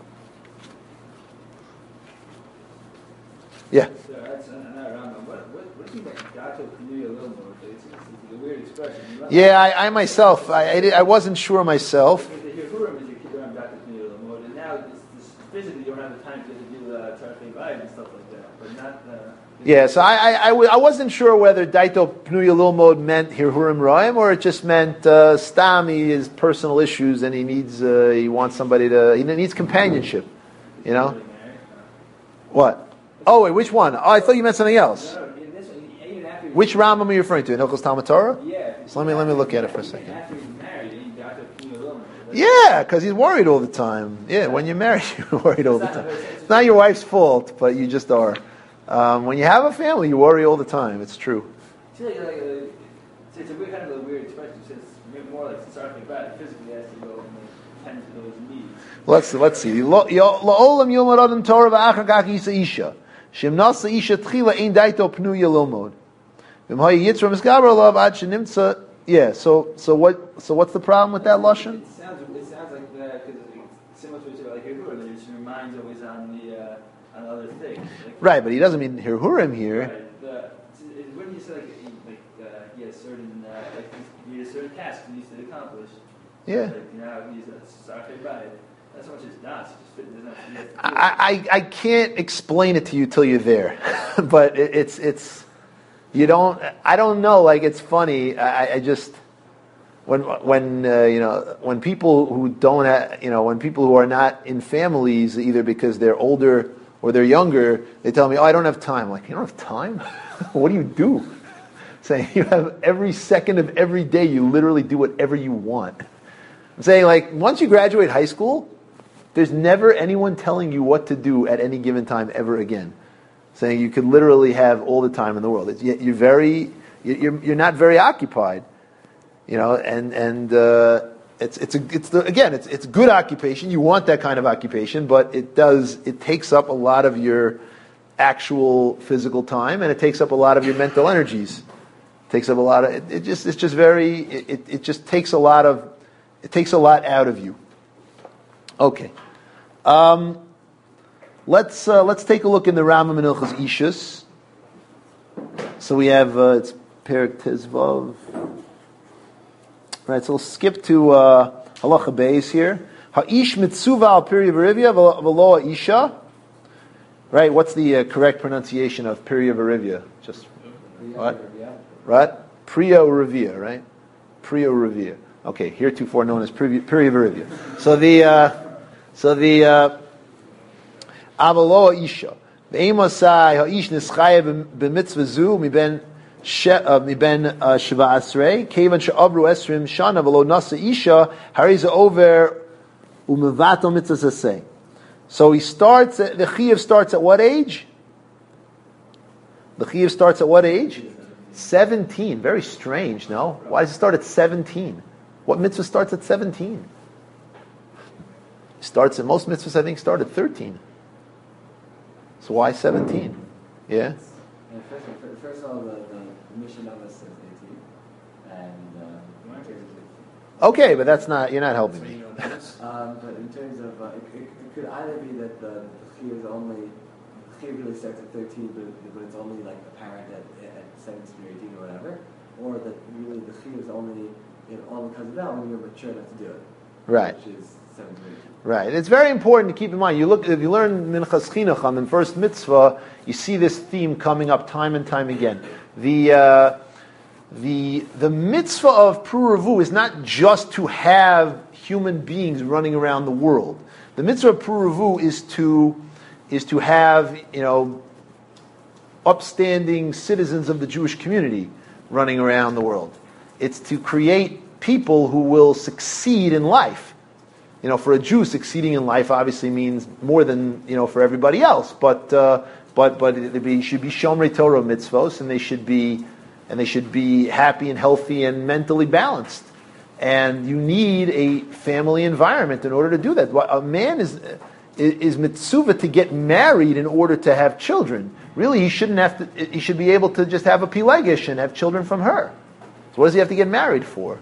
Yeah. So that's not Rambam. What, what, what do you think about Dato Pneuya Lilmod? It's, it's a weird expression. Yeah, I, I myself, I, I, did, I wasn't sure myself. The Hirhurim is your kid around Dato Pneuya Lilmod, and now it's, it's, physically you don't have the time to do uh, Tzarfei Bayit and stuff like that, but not. Uh, yeah, so I, I, I, w- I wasn't sure whether Daito Pneuya Lilmod meant Hirhurim Roim or it just meant uh, Stam, he has personal issues and he needs, uh, he wants somebody to, he needs companionship, you know? What? Oh, wait, which one? Oh, I thought you meant something else. No, in this one, even after Which Rambam are you referring to? In Hilchos Talmud Torah? Yeah. So let me let me look at it for a Even second. after he's married, and you Dato Pneuya Lilmod. Yeah, because he's worried all the time. Yeah, when you're married, you're worried all the time. It's not your wife's fault, but you just are. Um, when you have a family, you worry all the time. It's true. It's like, like a, it's, it's a weird kind of a weird expression. It's just more like Tzarfei Bayit. Physically, has to go and like, tend to those needs. Let's let's see. La'olam yomad adam Torah v'achar kach yisa isha. Shem nasa isha tchila ein daito pnuya lomod. V'mhay yitzra misgaber alav ad shenimtza. Yeah. So so what so what's the problem with that lashon? It sounds it sounds like that because it's similar to what you like Hirhurim. That your mind's always on the uh, on other things. Like, Right, but he doesn't mean Hirhurim here. Right. The, when you say like he, like uh, he has certain uh, like he has certain tasks he needs to accomplish. Yeah. Like, you know, he's a sorry about it. Not so much as das, just fit, doesn't have to be. I, I, I can't explain it to you till you're there, but it, it's it's you don't I don't know, like it's funny. I, I just when when uh, you know when people who don't have, you know when people who are not in families, either because they're older or they're younger, they tell me, oh, I don't have time. I'm like, you don't have time? What do you do? Saying you have every second of every day, you literally do whatever you want. I'm saying, like, once you graduate high school, there's never anyone telling you what to do at any given time ever again. Saying you could literally have all the time in the world. It's, you're very, you're you're not very occupied, you know. And and uh, it's it's a it's the, again it's it's good occupation. You want that kind of occupation, but it does it takes up a lot of your actual physical time, and it takes up a lot of your mental energies. It takes up a lot of it, it just it's just very it, it just takes a lot of it takes a lot out of you. Okay. Um, let's uh, let's take a look in the Rambam in Hilchos Ishus. So we have uh, it's Perek Tezvav. Right. So we'll skip to uh, Halacha Beis here. Ha'ish mitzuva al piri v'rivya v'lo ha'isha. Right. What's the uh, correct pronunciation of piri v'rivya? Just what? Right. Priya Rivia. Right. Priya Rivia. Okay. Heretofore known as Priya Rivia. So the. Uh, So the Avalo Isha, the Amosai Haish Nischaya b'mitzvah zu miben miben Shiva Asrei Kevan she'avru esrim shana v'lo nasa Isha hariza over umevato mitzvah sasei. So he starts at, the Chiyuv starts at what age? The Chiyuv starts at what age? Seventeen. Very strange, no? Why does it start at seventeen? What mitzvah starts at seventeen? Starts at most mitzvahs, I think, start at thirteen. So why seventeen? Yeah. Yeah, first, first of all, the, the mission of us says eighteen, and uh, okay, but that's not. You're not helping me. um, but in terms of, uh, it, it, it could either be that the chiyuv is only chiyuv really starts at thirteen, but, but it's only like apparent at, at seventeen or eighteen or whatever, or that really the chiyuv is only it only comes about when you're mature enough to do it. Right. Which is seventeen or eighteen. Right. It's very important to keep in mind. You look, if you learn Minchas Chinuch in first mitzvah, you see this theme coming up time and time again. The uh, the the mitzvah of Puravu is not just to have human beings running around the world. The mitzvah of Puravu is to is to have, you know, upstanding citizens of the Jewish community running around the world. It's to create people who will succeed in life. You know, for a Jew, succeeding in life obviously means more than, you know, for everybody else. But uh, but but it be, should be Shomrei Torah mitzvos, and they should be and they should be happy and healthy and mentally balanced. And you need a family environment in order to do that. A man is is mitzvah to get married in order to have children. Really, he shouldn't have to. He should be able to just have a pilegesh and have children from her. So what does he have to get married for?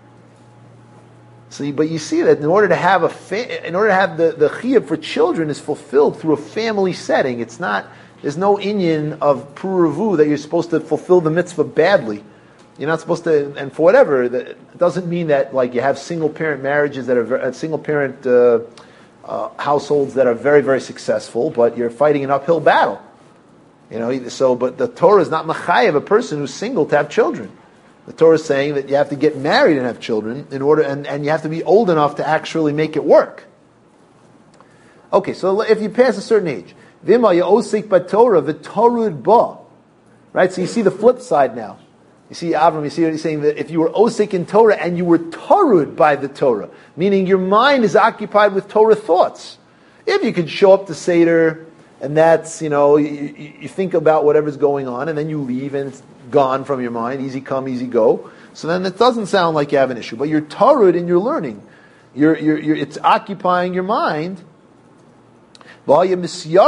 So, but you see that in order to have a fa- in order to have the the chiyuv for children is fulfilled through a family setting. It's not. There's no inyan of puravu that you're supposed to fulfill the mitzvah badly. You're not supposed to, and for whatever. That it doesn't mean that like you have single parent marriages that are uh, single parent uh, uh, households that are very very successful, but you're fighting an uphill battle. You know. So, but the Torah is not machayev a person who's single to have children. The Torah is saying that you have to get married and have children in order, and, and you have to be old enough to actually make it work. Okay, so if you pass a certain age, v'ima ya'osik b'Torah v'torud ba, right? So you see the flip side now. You see Avram, you see what he's saying, that if you were osik in Torah and you were torud by the Torah, meaning your mind is occupied with Torah thoughts. If you could show up to Seder, and that's, you know, you, you think about whatever's going on, and then you leave, and it's gone from your mind, easy come, easy go. So then it doesn't sound like you have an issue. But you're tarud in your learning. You're, you're, you're, it's occupying your mind. You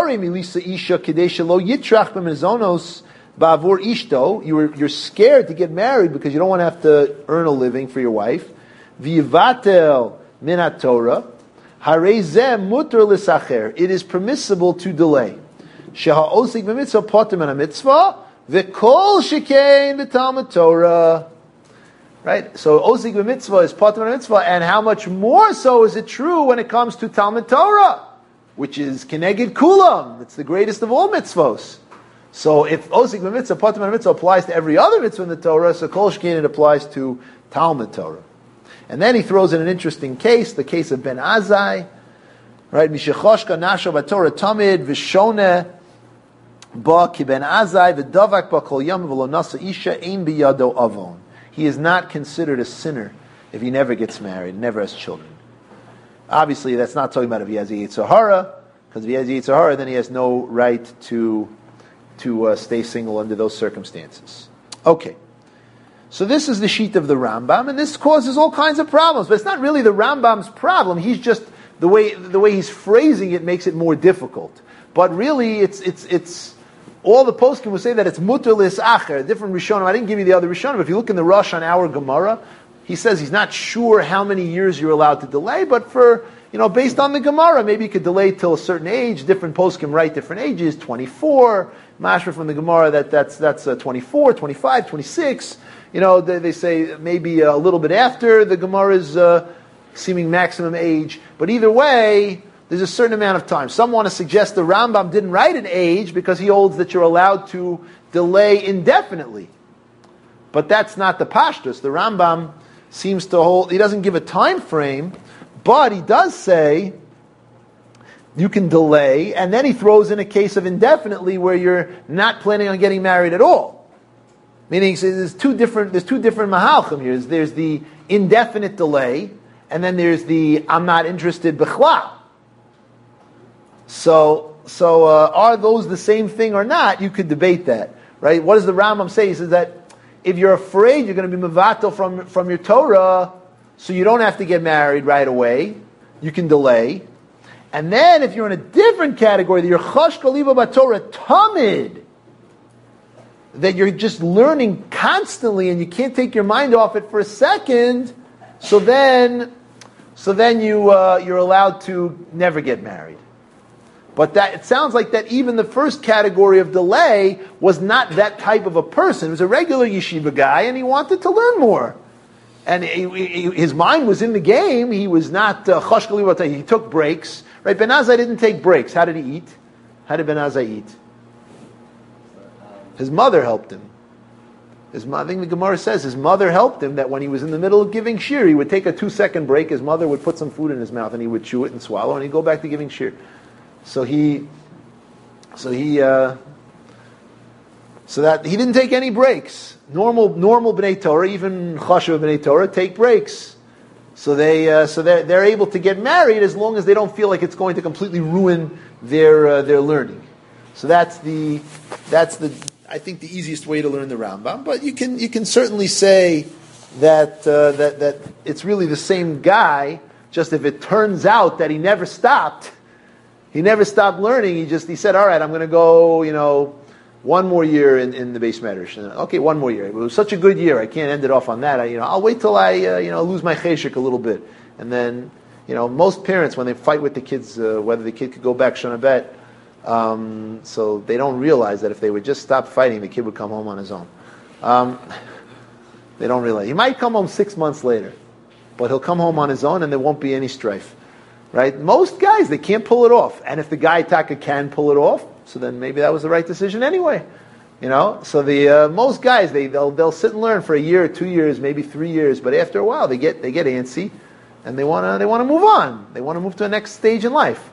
were, you're scared to get married because you don't want to have to earn a living for your wife. Vivatel minat Torah. It is permissible to delay. Sheha b'mitzvah potem and a mitzvah. V'kol shekain b'talmud Torah. Right? So Osig b'mitzvah is Pater mitzvah, and how much more so is it true when it comes to Talmud Torah, which is Keneged Kulam. It's the greatest of all mitzvahs. So if Osig b'mitzvah, Pater mitzvah applies to every other mitzvah in the Torah, so Kol Shkein it applies to Talmud Torah. And then he throws in an interesting case, the case of Ben Azai, right? Mishechoshka nasho b'Torah tamid v'shoneh ba ki Ben Azai v'davak ba kol yom v'lo nasa isha ein biyado avon. He is not considered a sinner if he never gets married, never has children. Obviously, that's not talking about if he has a Yetzer Hara, because if he has a Yetzer Hara, then he has no right to to uh, stay single under those circumstances. Okay. So this is the sheet of the Rambam, and this causes all kinds of problems. But it's not really the Rambam's problem. He's just the way the way he's phrasing it makes it more difficult. But really, it's it's it's all the poskim will say that it's muter lis acher, different Rishonim. I didn't give you the other Rishonim. If you look in the Rosh on our Gemara, he says he's not sure how many years you're allowed to delay, but for you know, based on the Gemara, maybe you could delay till a certain age. Different poskim write different ages. twenty-four, Mashra from the Gemara that that's that's uh, twenty-four, twenty-five, twenty-six. You know, they, they say maybe a little bit after the Gemara's uh, seeming maximum age. But either way, there's a certain amount of time. Some want to suggest the Rambam didn't write an age because he holds that you're allowed to delay indefinitely. But that's not the Pashtus. The Rambam seems to hold, he doesn't give a time frame, but he does say you can delay, and then he throws in a case of indefinitely where you're not planning on getting married at all. Meaning, there's two different there's two different mahalchim here. There's the indefinite delay, and then there's the I'm not interested b'chlal. So, so uh, are those the same thing or not? You could debate that, right? What does the Rambam say? He says that if you're afraid you're going to be mevatel from from your Torah, so you don't have to get married right away. You can delay, and then if you're in a different category, that you're chosh koliva b'Torah tamid, that you're just learning constantly and you can't take your mind off it for a second, so then, so then you uh, you're allowed to never get married. But that it sounds like that even the first category of delay was not that type of a person. It was a regular yeshiva guy, and he wanted to learn more. And he, he, his mind was in the game. He was not chosh koliva. He took breaks. Right? Ben Azai didn't take breaks. How did he eat? How did Ben Azai eat? His mother helped him. His, I think the Gemara says his mother helped him, that when he was in the middle of giving shir, he would take a two-second break, his mother would put some food in his mouth, and he would chew it and swallow, and he'd go back to giving shir. So he, so he, uh, so that he didn't take any breaks. Normal, normal B'nai Torah, even Chashuv B'nai Torah, take breaks. So they, uh, so they're, they're able to get married as long as they don't feel like it's going to completely ruin their uh, their learning. So that's the, that's the. I think the easiest way to learn the Rambam, but you can you can certainly say that uh, that that it's really the same guy. Just if it turns out that he never stopped, he never stopped learning. He just he said, "All right, I'm going to go, you know, one more year in, in the Beis Medrash." Okay, one more year. It was such a good year. I can't end it off on that. I, you know, I'll wait till I uh, you know lose my cheshik a little bit, and then you know most parents when they fight with the kids uh, whether the kid could go back shana bet. Um, so they don't realize that if they would just stop fighting, the kid would come home on his own. Um, they don't realize. He might come home six months later, but he'll come home on his own and there won't be any strife. Right? Most guys, they can't pull it off. And if the guy Taka can pull it off, so then maybe that was the right decision anyway. You know? So the uh, most guys, they, they'll, they'll sit and learn for a year, two years, maybe three years, but after a while they get they get antsy and they wanna they wanna move on. They wanna move to the next stage in life.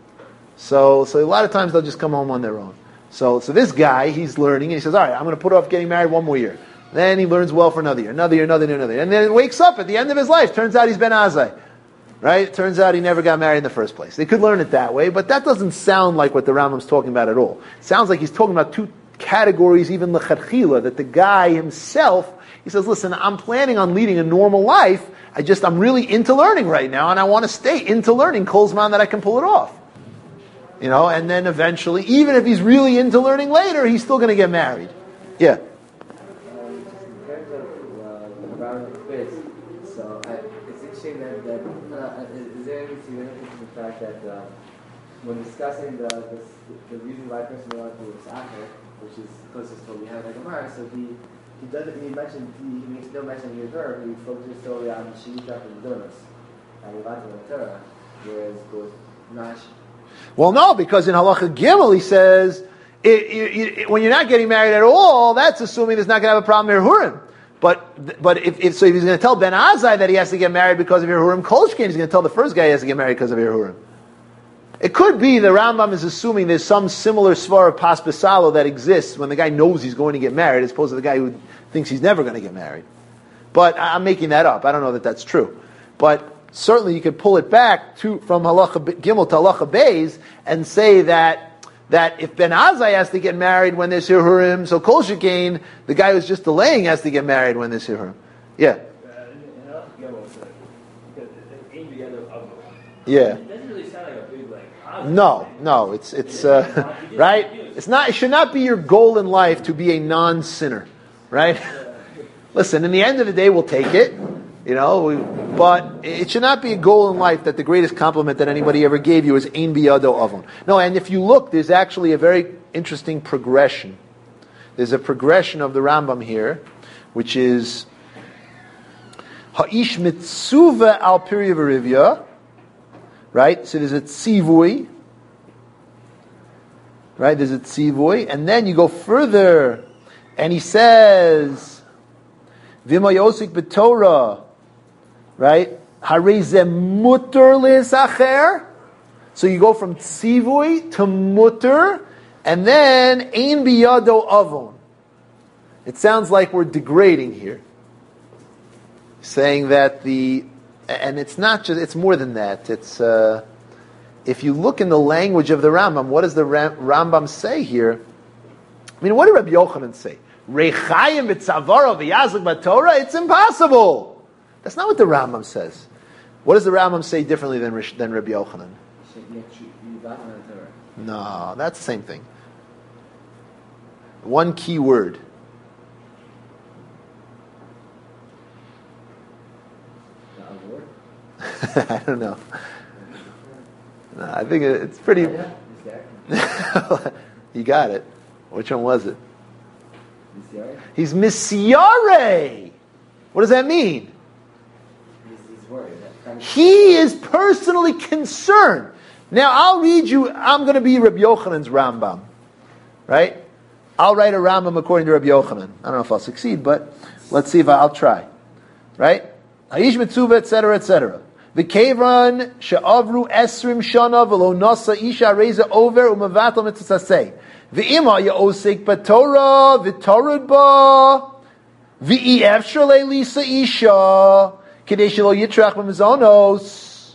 So, so a lot of times they'll just come home on their own. So, so this guy, he's learning, and he says, all right, I'm going to put off getting married one more year. Then he learns well for another year, another year, another year, another year. And then he wakes up at the end of his life. Turns out he's Ben Azai. Right? Turns out he never got married in the first place. They could learn it that way, but that doesn't sound like what the Rambam's talking about at all. It sounds like he's talking about two categories, even l'chadchila, that the guy himself, he says, listen, I'm planning on leading a normal life. I just, I'm really into learning right now, and I want to stay into learning kol zman that I can pull it off. You know, and then eventually, even if he's really into learning later, he's still going to get married. Yeah. Um, just in terms of uh, around the quiz, so I, it's interesting that, that uh, is, is there any significance in the fact that uh, when discussing the, the the reason why a person belongs to the Acher, which is closest to what we have in the Gemara, so he he doesn't. He mentioned he, he makes no mention of Yer, he focuses solely on Shemita and Donos and Levanta and Torah, whereas with Rashi. Well, no, because in Halacha Gimel he says it, it, it, when you're not getting married at all, that's assuming there's not going to have a problem with Yehurim. But but if, if so, if he's going to tell Ben Azai that he has to get married because of Yehurim, Kolshkin he's going to tell the first guy he has to get married because of Yehurim. It could be the Rambam is assuming there's some similar svar of pas besalo that exists when the guy knows he's going to get married, as opposed to the guy who thinks he's never going to get married. But I'm making that up. I don't know that that's true. But certainly you could pull it back to from Halacha Gimel to Halacha Beis and say that that if Ben Azai has to get married when there's Yehurim, so Kol Shekain, the guy who's just delaying has to get married when there's Yehurim. Yeah. Yeah. No, no, it's it's uh, right. It's not. It should not be your goal in life to be a non-sinner, right? Listen, in the end of the day, we'll take it, you know. We, but it should not be a goal in life that the greatest compliment that anybody ever gave you is ein biyado avon. No, and if you look, there's actually a very interesting progression. There's a progression of the Rambam here, which is ha'ish mitzuva al pirya v'rivya. Right? So there's a tzivui. Right? There's a tzivui. And then you go further, and he says, V'ma yosik b'torah. Right? Harei ze muter le'sacher. So you go from tzivui to muter, and then ein biyado avon. It sounds like we're degrading here. Saying that the And it's not just, it's more than that. It's, uh, if you look in the language of the Rambam, what does the Ram- Rambam say here? I mean, what did Rabbi Yochanan say? Rechayim v'tzavaro v'yazlik b'Torah? It's impossible. That's not what the Rambam says. What does the Rambam say differently than, than Rabbi Yochanan? No, that's the same thing. One key word. I don't know. No, I think it's pretty. You got it. Which one was it? He's misyare. What does that mean? He is personally concerned. Now I'll read you. I'm going to be Rabbi Yochanan's Rambam, right? I'll write a Rambam according to Rabbi Yochanan. I don't know if I'll succeed, but let's see if I, I'll try. Right? Aish mitzuva, et cetera, et cetera. V'kevran she'avru esrim shana v'lo nasa isha reza over u'mavatal mitzasei. V'ima ya'osek b'torah v'torud ba v'i efshar le'lisa isha k'dei shelo yitrach b'mizonos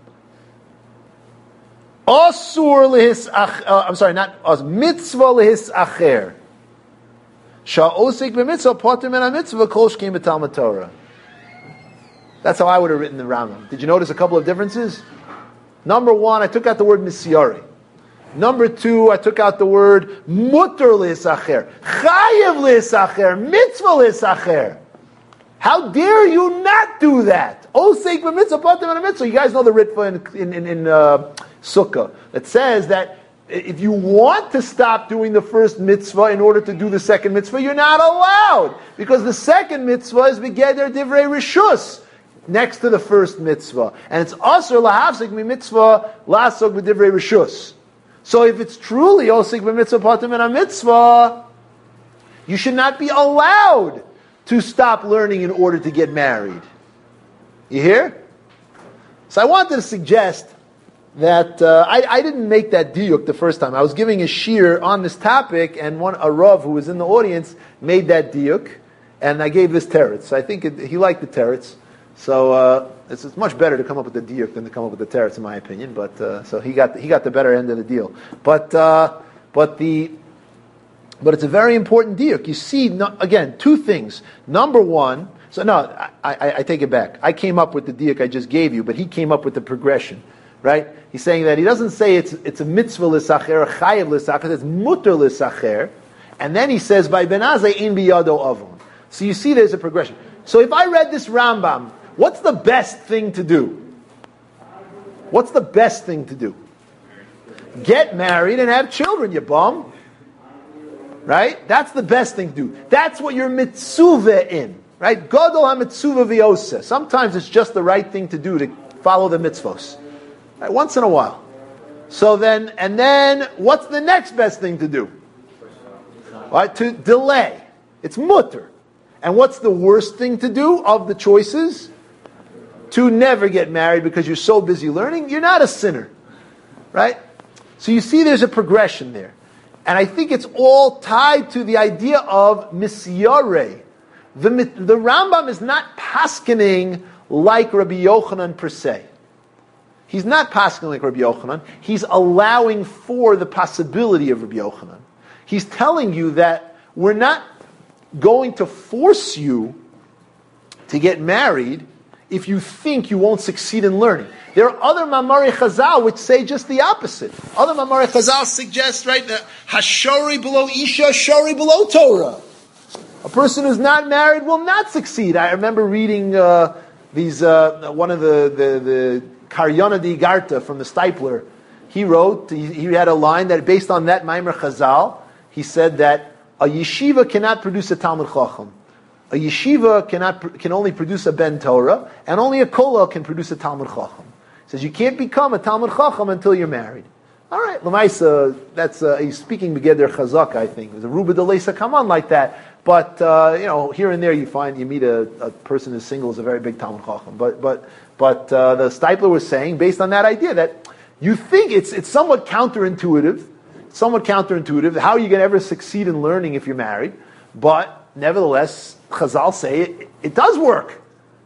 asur lehis ach uh, I'm sorry, not as mitzvah lehis acher sha'osek b'mitzvah poter min ha'mitzvah kol shkein b'talmud Torah. That's how I would have written the Rambam. Did you notice a couple of differences? Number one, I took out the word misyari. Number two, I took out the word muter lisacher, chayev lisacher, mitzvah lisacher. How dare you not do that? Osek b'mitzvah, patim and mitzvah. You guys know the Ritva in in, in uh, Sukkah that says that if you want to stop doing the first mitzvah in order to do the second mitzvah, you're not allowed, because the second mitzvah is begeder divrei rishus, next to the first mitzvah, and it's asur lahafsik mi mitzvah lasok b'divrei rishus. So if it's truly osik b'mitzvah patim and a mitzvah, you should not be allowed to stop learning in order to get married. You hear? So I wanted to suggest that uh, I, I didn't make that diuk the first time. I was giving a shir on this topic, and one a rav who was in the audience made that diuk, and I gave this teretz. I think it, he liked the teretz. So uh, it's, it's much better to come up with the diuk than to come up with the teretz, in my opinion. But uh, so he got he got the better end of the deal. But uh, but the but it's a very important diuk. You see, no, again, two things. Number one, so no, I, I, I take it back. I came up with the diuk I just gave you, but he came up with the progression, right? He's saying that he doesn't say it's it's a mitzvah l'sacher, a chayev l'sacher. It's muter l'sacher, and then he says by ben azai in biyado avon. So you see, there's a progression. So if I read this Rambam, what's the best thing to do? What's the best thing to do? Get married and have children, you bum. Right? That's the best thing to do. That's what you're mitzuvah in. Right? Gadol ha-mitzuvah v'yoseh. Sometimes it's just the right thing to do to follow the mitzvos. Right? Once in a while. So then, and then, what's the next best thing to do? Right? To delay. It's mutter. And what's the worst thing to do of the choices? To never get married because you're so busy learning. You're not a sinner. Right? So you see there's a progression there. And I think it's all tied to the idea of misyareh. The, the Rambam is not paskening like Rabbi Yochanan per se. He's not paskening like Rabbi Yochanan. He's allowing for the possibility of Rabbi Yochanan. He's telling you that we're not going to force you to get married if you think you won't succeed in learning. There are other Mamari Chazal which say just the opposite. Other Mamari Chazal suggest, right, that Hashori below Isha, Shori below Torah. A person who's not married will not succeed. I remember reading uh, these uh, one of the the, the Karyana di Garta from the Stipler. He wrote, he, he had a line that based on that Maimer Chazal, he said that a yeshiva cannot produce a Talmud Chacham. A yeshiva cannot can only produce a Ben Torah, and only a kollel can produce a Talmud Chacham. He says you can't become a Talmud Chacham until you're married. All right, Lamaisa, that's uh, he's speaking Begeder Chazak, I think. There's a Ruba de Leisa come on like that. But uh, you know, here and there you find you meet a, a person who's single is a very big Talmud Chacham. But but but uh, the Stipler was saying, based on that idea, that you think it's it's somewhat counterintuitive, somewhat counterintuitive. How are you going to ever succeed in learning if you're married? But nevertheless, Chazal say it, it does work.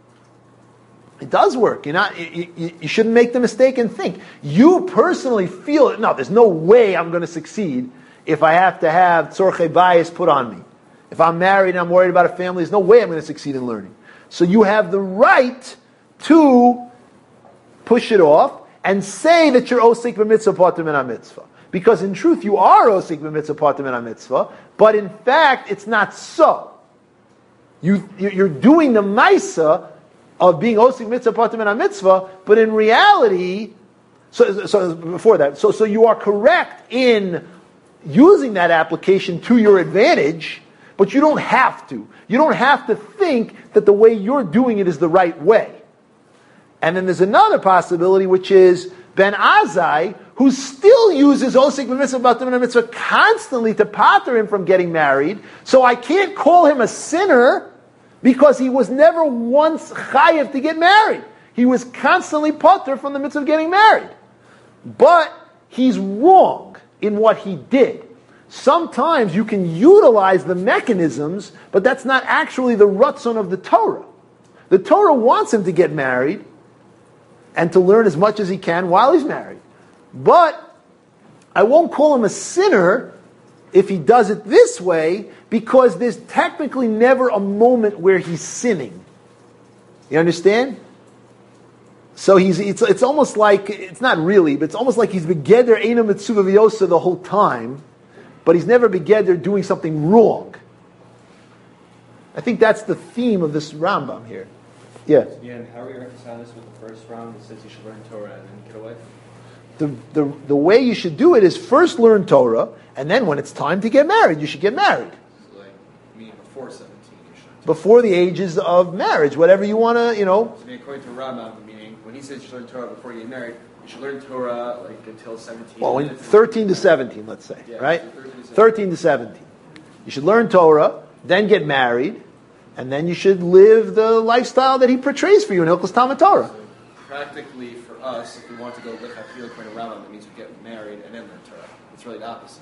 It does work. You're not. You, you, you shouldn't make the mistake and think you personally feel it. No, there's no way I'm going to succeed if I have to have tzorchei bayis put on me. If I'm married and I'm worried about a family, there's no way I'm going to succeed in learning. So you have the right to push it off and say that you're osik b'mitzvah patur min ha-mitzvah. Because in truth, you are osik b'mitzvah patur min ha-mitzvah, but in fact, it's not so. You, you're doing the maisa of being osik mitzvah patur min ha-mitzvah, but in reality, so, so before that, so, so you are correct in using that application to your advantage, but you don't have to. You don't have to think that the way you're doing it is the right way. And then there's another possibility, which is Ben Azai, who still uses osik b'mitzvah patur min ha-mitzvah constantly to pater him from getting married. So I can't call him a sinner because he was never once chayiv to get married. He was constantly pater from the mitzvah of getting married. But he's wrong in what he did. Sometimes you can utilize the mechanisms, but that's not actually the ratzon of the Torah. The Torah wants him to get married and to learn as much as he can while he's married. But I won't call him a sinner if he does it this way, because there's technically never a moment where he's sinning. You understand? So he's it's it's almost like, it's not really, but it's almost like he's begeder eina mitzvah v'yosa the whole time, but he's never begeder doing something wrong. I think that's the theme of this Rambam here. Yeah. Yeah, and how are you reconciling this with the first round that says you should learn Torah and then get away? The, the the way you should do it is first learn Torah, and then when it's time to get married, you should get married. So like, I mean, before seventeen, you should. Before the ages of marriage, whatever you want to, you know. So, I mean, according to Rambam, meaning when he says you should learn Torah before you get married, you should learn Torah like until seventeen. Well, when thirteen to seventeen, let's say, yeah, right? So thirteen, to thirteen to seventeen. You should learn Torah, then get married, and then you should live the lifestyle that he portrays for you in Hilchos Talmud Torah. So practically, for us, if we want to go live Hafil according to Rambam, that means we get married and then learn Torah. It's really the opposite.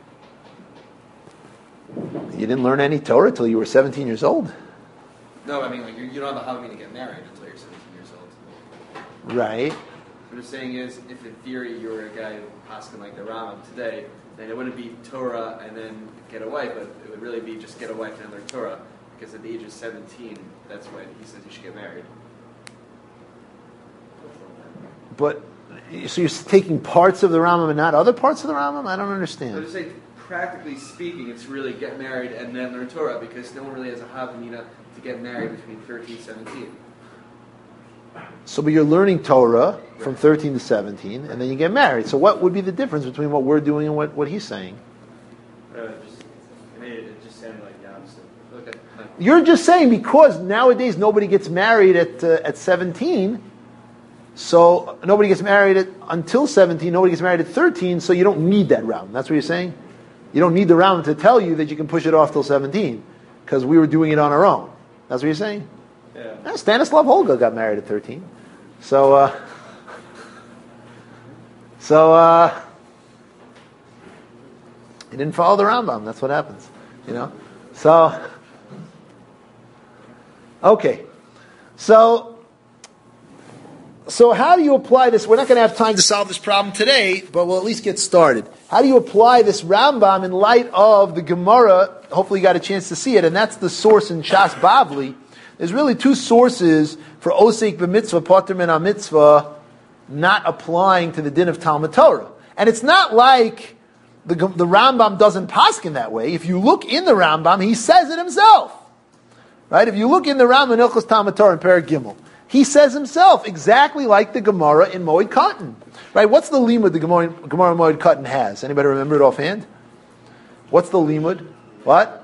You didn't learn any Torah till you were seventeen years old. No, I mean, like, you don't have the Havmi to get married until you're seventeen years old. Right. What I'm saying is, if in theory you were a guy asking like the Rambam today, then it wouldn't be Torah and then get a wife, but it would really be just get a wife and then learn Torah. Because at the age of seventeen, that's when he says you should get married. But, so you're taking parts of the Rambam and not other parts of the Rambam? I don't So understand. to say, practically speaking, it's really get married and then learn Torah, because no one really has a Havamina to get married between thirteen and seventeen. So, but you're learning Torah from thirteen to seventeen, and then you get married. So what would be the difference between what we're doing and what, what he's saying? Uh, just You're just saying because nowadays nobody gets married at uh, at seventeen, so nobody gets married at, until seventeen, nobody gets married at thirteen, so you don't need that round. That's what you're saying? You don't need the round to tell you that you can push it off till seventeen, because we were doing it on our own. That's what you're saying? Yeah. Yeah, Stanislav Holga got married at thirteen. So, uh, so, uh, he didn't follow the Rambam. That's what happens, you know? So, okay. So, so how do you apply this? We're not going to have time to solve this problem today, but we'll at least get started. How do you apply this Rambam in light of the Gemara? Hopefully you got a chance to see it, and that's the source in Shas Bavli. There's really two sources for Osek b'mitzvah, Pater min ha-mitzvah, not applying to the din of Talmud Torah. And it's not like the, the Rambam doesn't paskin that way. If you look in the Rambam, he says it himself. Right? If you look in the Rambam, Ilchos Talmud Torah in Perek Gimel, he says himself, exactly like the Gemara in Moed Katan. Right? What's the limud the Gemara, Gemara in Moed Katan has? Anybody remember it offhand? What's the limud? What?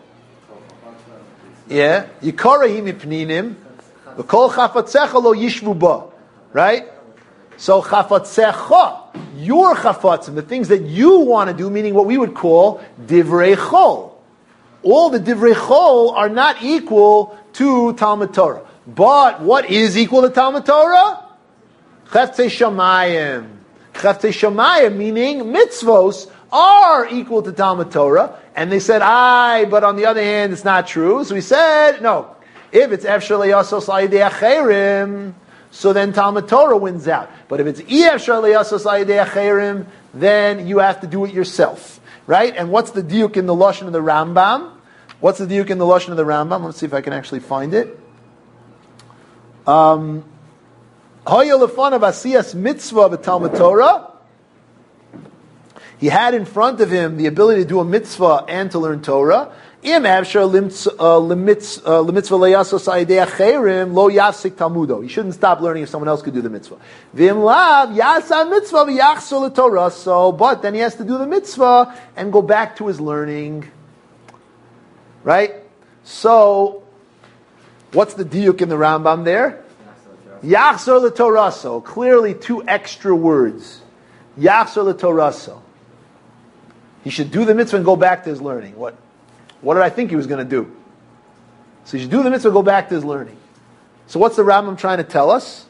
Yeah. Yikarahi mipninim, v'kol chafatzecha lo yishvu ba. Right? So chafatzecha, your chafatzim, the things that you want to do, meaning what we would call divrei chol. All the divrei chol are not equal to Talmud Torah. But what is equal to Talmud Torah? Cheftei shamayim. Cheftei shamayim, meaning mitzvos, are equal to Talmud Torah. And they said, aye, but on the other hand, it's not true. So we said, no. If it's efshar le'yasos la'yidei acherim, so then Talmud Torah wins out. But if it's efshar le'yasos la'yidei acherim, then you have to do it yourself. Right? And what's the diuk in the Lashon of the Rambam? What's the diuk in the Lashon of the Rambam? Let's see if I can actually find it. Um, Hoya lefanav asiyas mitzvah b'Talmud Torah. He had in front of him the ability to do a mitzvah and to learn Torah. Im avshar lemitzvah leyasos ayidei acherim lo yafsik talmudo. He shouldn't stop learning if someone else could do the mitzvah. V'im lav yasa mitzvah v'yachzor leTorah. So, but then he has to do the mitzvah and go back to his learning. Right? So, what's the diuk in the Rambam there? Yachzor leTorah. So, clearly two extra words. Yachzor leTorah. He should do the mitzvah and go back to his learning. What? What did I think he was going to do? So he should do the mitzvah and go back to his learning. So what's the Rambam trying to tell us?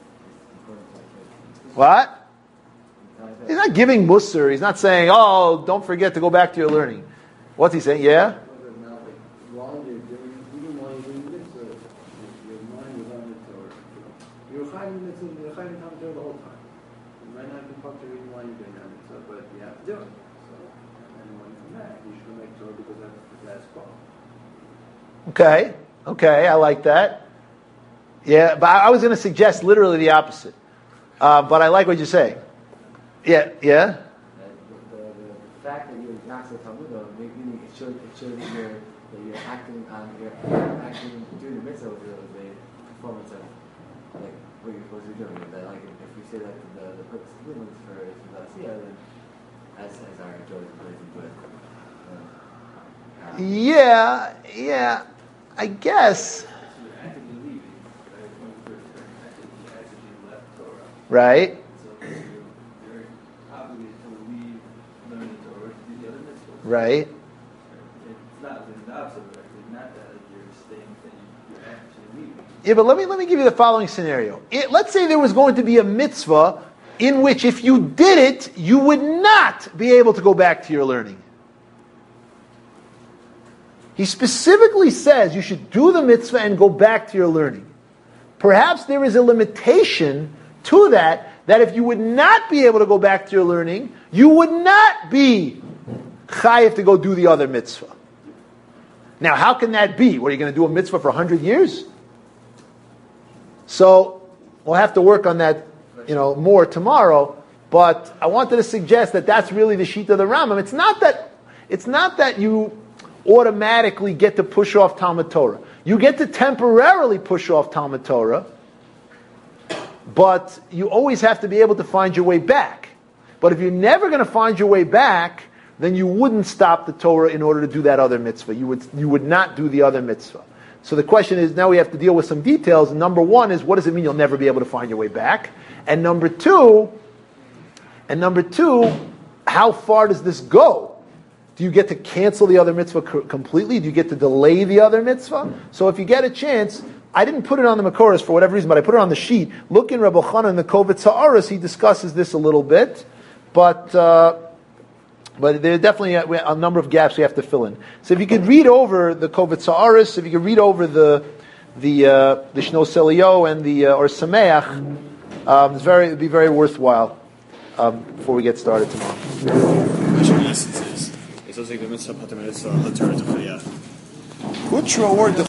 What? He's not giving musar. He's not saying, oh, don't forget to go back to your learning. What's he saying? Yeah? While you're doing, even while you're doing the mitzvah, your mind is on the Torah. You're chayim the mitzvah, you're chayim the Torah the whole time. You might not be pumped to read while you're doing that mitzvah, but you have to do it. You should make Torah because that's the last call. Okay, okay, I like that. Yeah, but I was going to suggest literally the opposite. Uh, but I like what you're saying. Yeah, yeah? The, the, the fact that you're not so Talmudah, meaning it shows, it shows that you're, that you're acting on, you're acting, doing the mitzvah with the performance of like what you're supposed to be doing. That, like, if we say that the, the purpose of doing this for Lasiyah, then as, as our George plays into it. Yeah, yeah, I guess. Right? Right? It's not the opposite, not that you're staying, you're actually leaving. Yeah, but let me let me give you the following scenario. It, let's say there was going to be a mitzvah in which if you did it, you would not be able to go back to your learning. He specifically says you should do the mitzvah and go back to your learning. Perhaps there is a limitation to that, that if you would not be able to go back to your learning, you would not be chayiv to go do the other mitzvah. Now, how can that be? What, are you going to do a mitzvah for one hundred years? So, we'll have to work on that, you know, more tomorrow, but I wanted to suggest that that's really the sheet of the Rambam. It's not that, it's not that you automatically get to push off Talmud Torah. You get to temporarily push off Talmud Torah, but you always have to be able to find your way back. But if you're never going to find your way back, then you wouldn't stop the Torah in order to do that other mitzvah. You would you would not do the other mitzvah. So the question is, now we have to deal with some details. Number one is, what does it mean you'll never be able to find your way back? And number two, and number two, how far does this go? Do you get to cancel the other mitzvah c- completely? Do you get to delay the other mitzvah? So if you get a chance, I didn't put it on the Makoros for whatever reason, but I put it on the sheet. Look in Rebbe Chana in the Kovitz Ha'aros, he discusses this a little bit, but uh, but there are definitely a, a number of gaps we have to fill in. So if you could read over the Kovitz Ha'aros, if you could read over the the uh, the Shnos Elio and the uh, or Sameach, um, it's very it'd be very worthwhile um, before we get started tomorrow. Which in essence is, it's also like the mitzvah pater mitzvah, the Torah to Chayah. Which reward the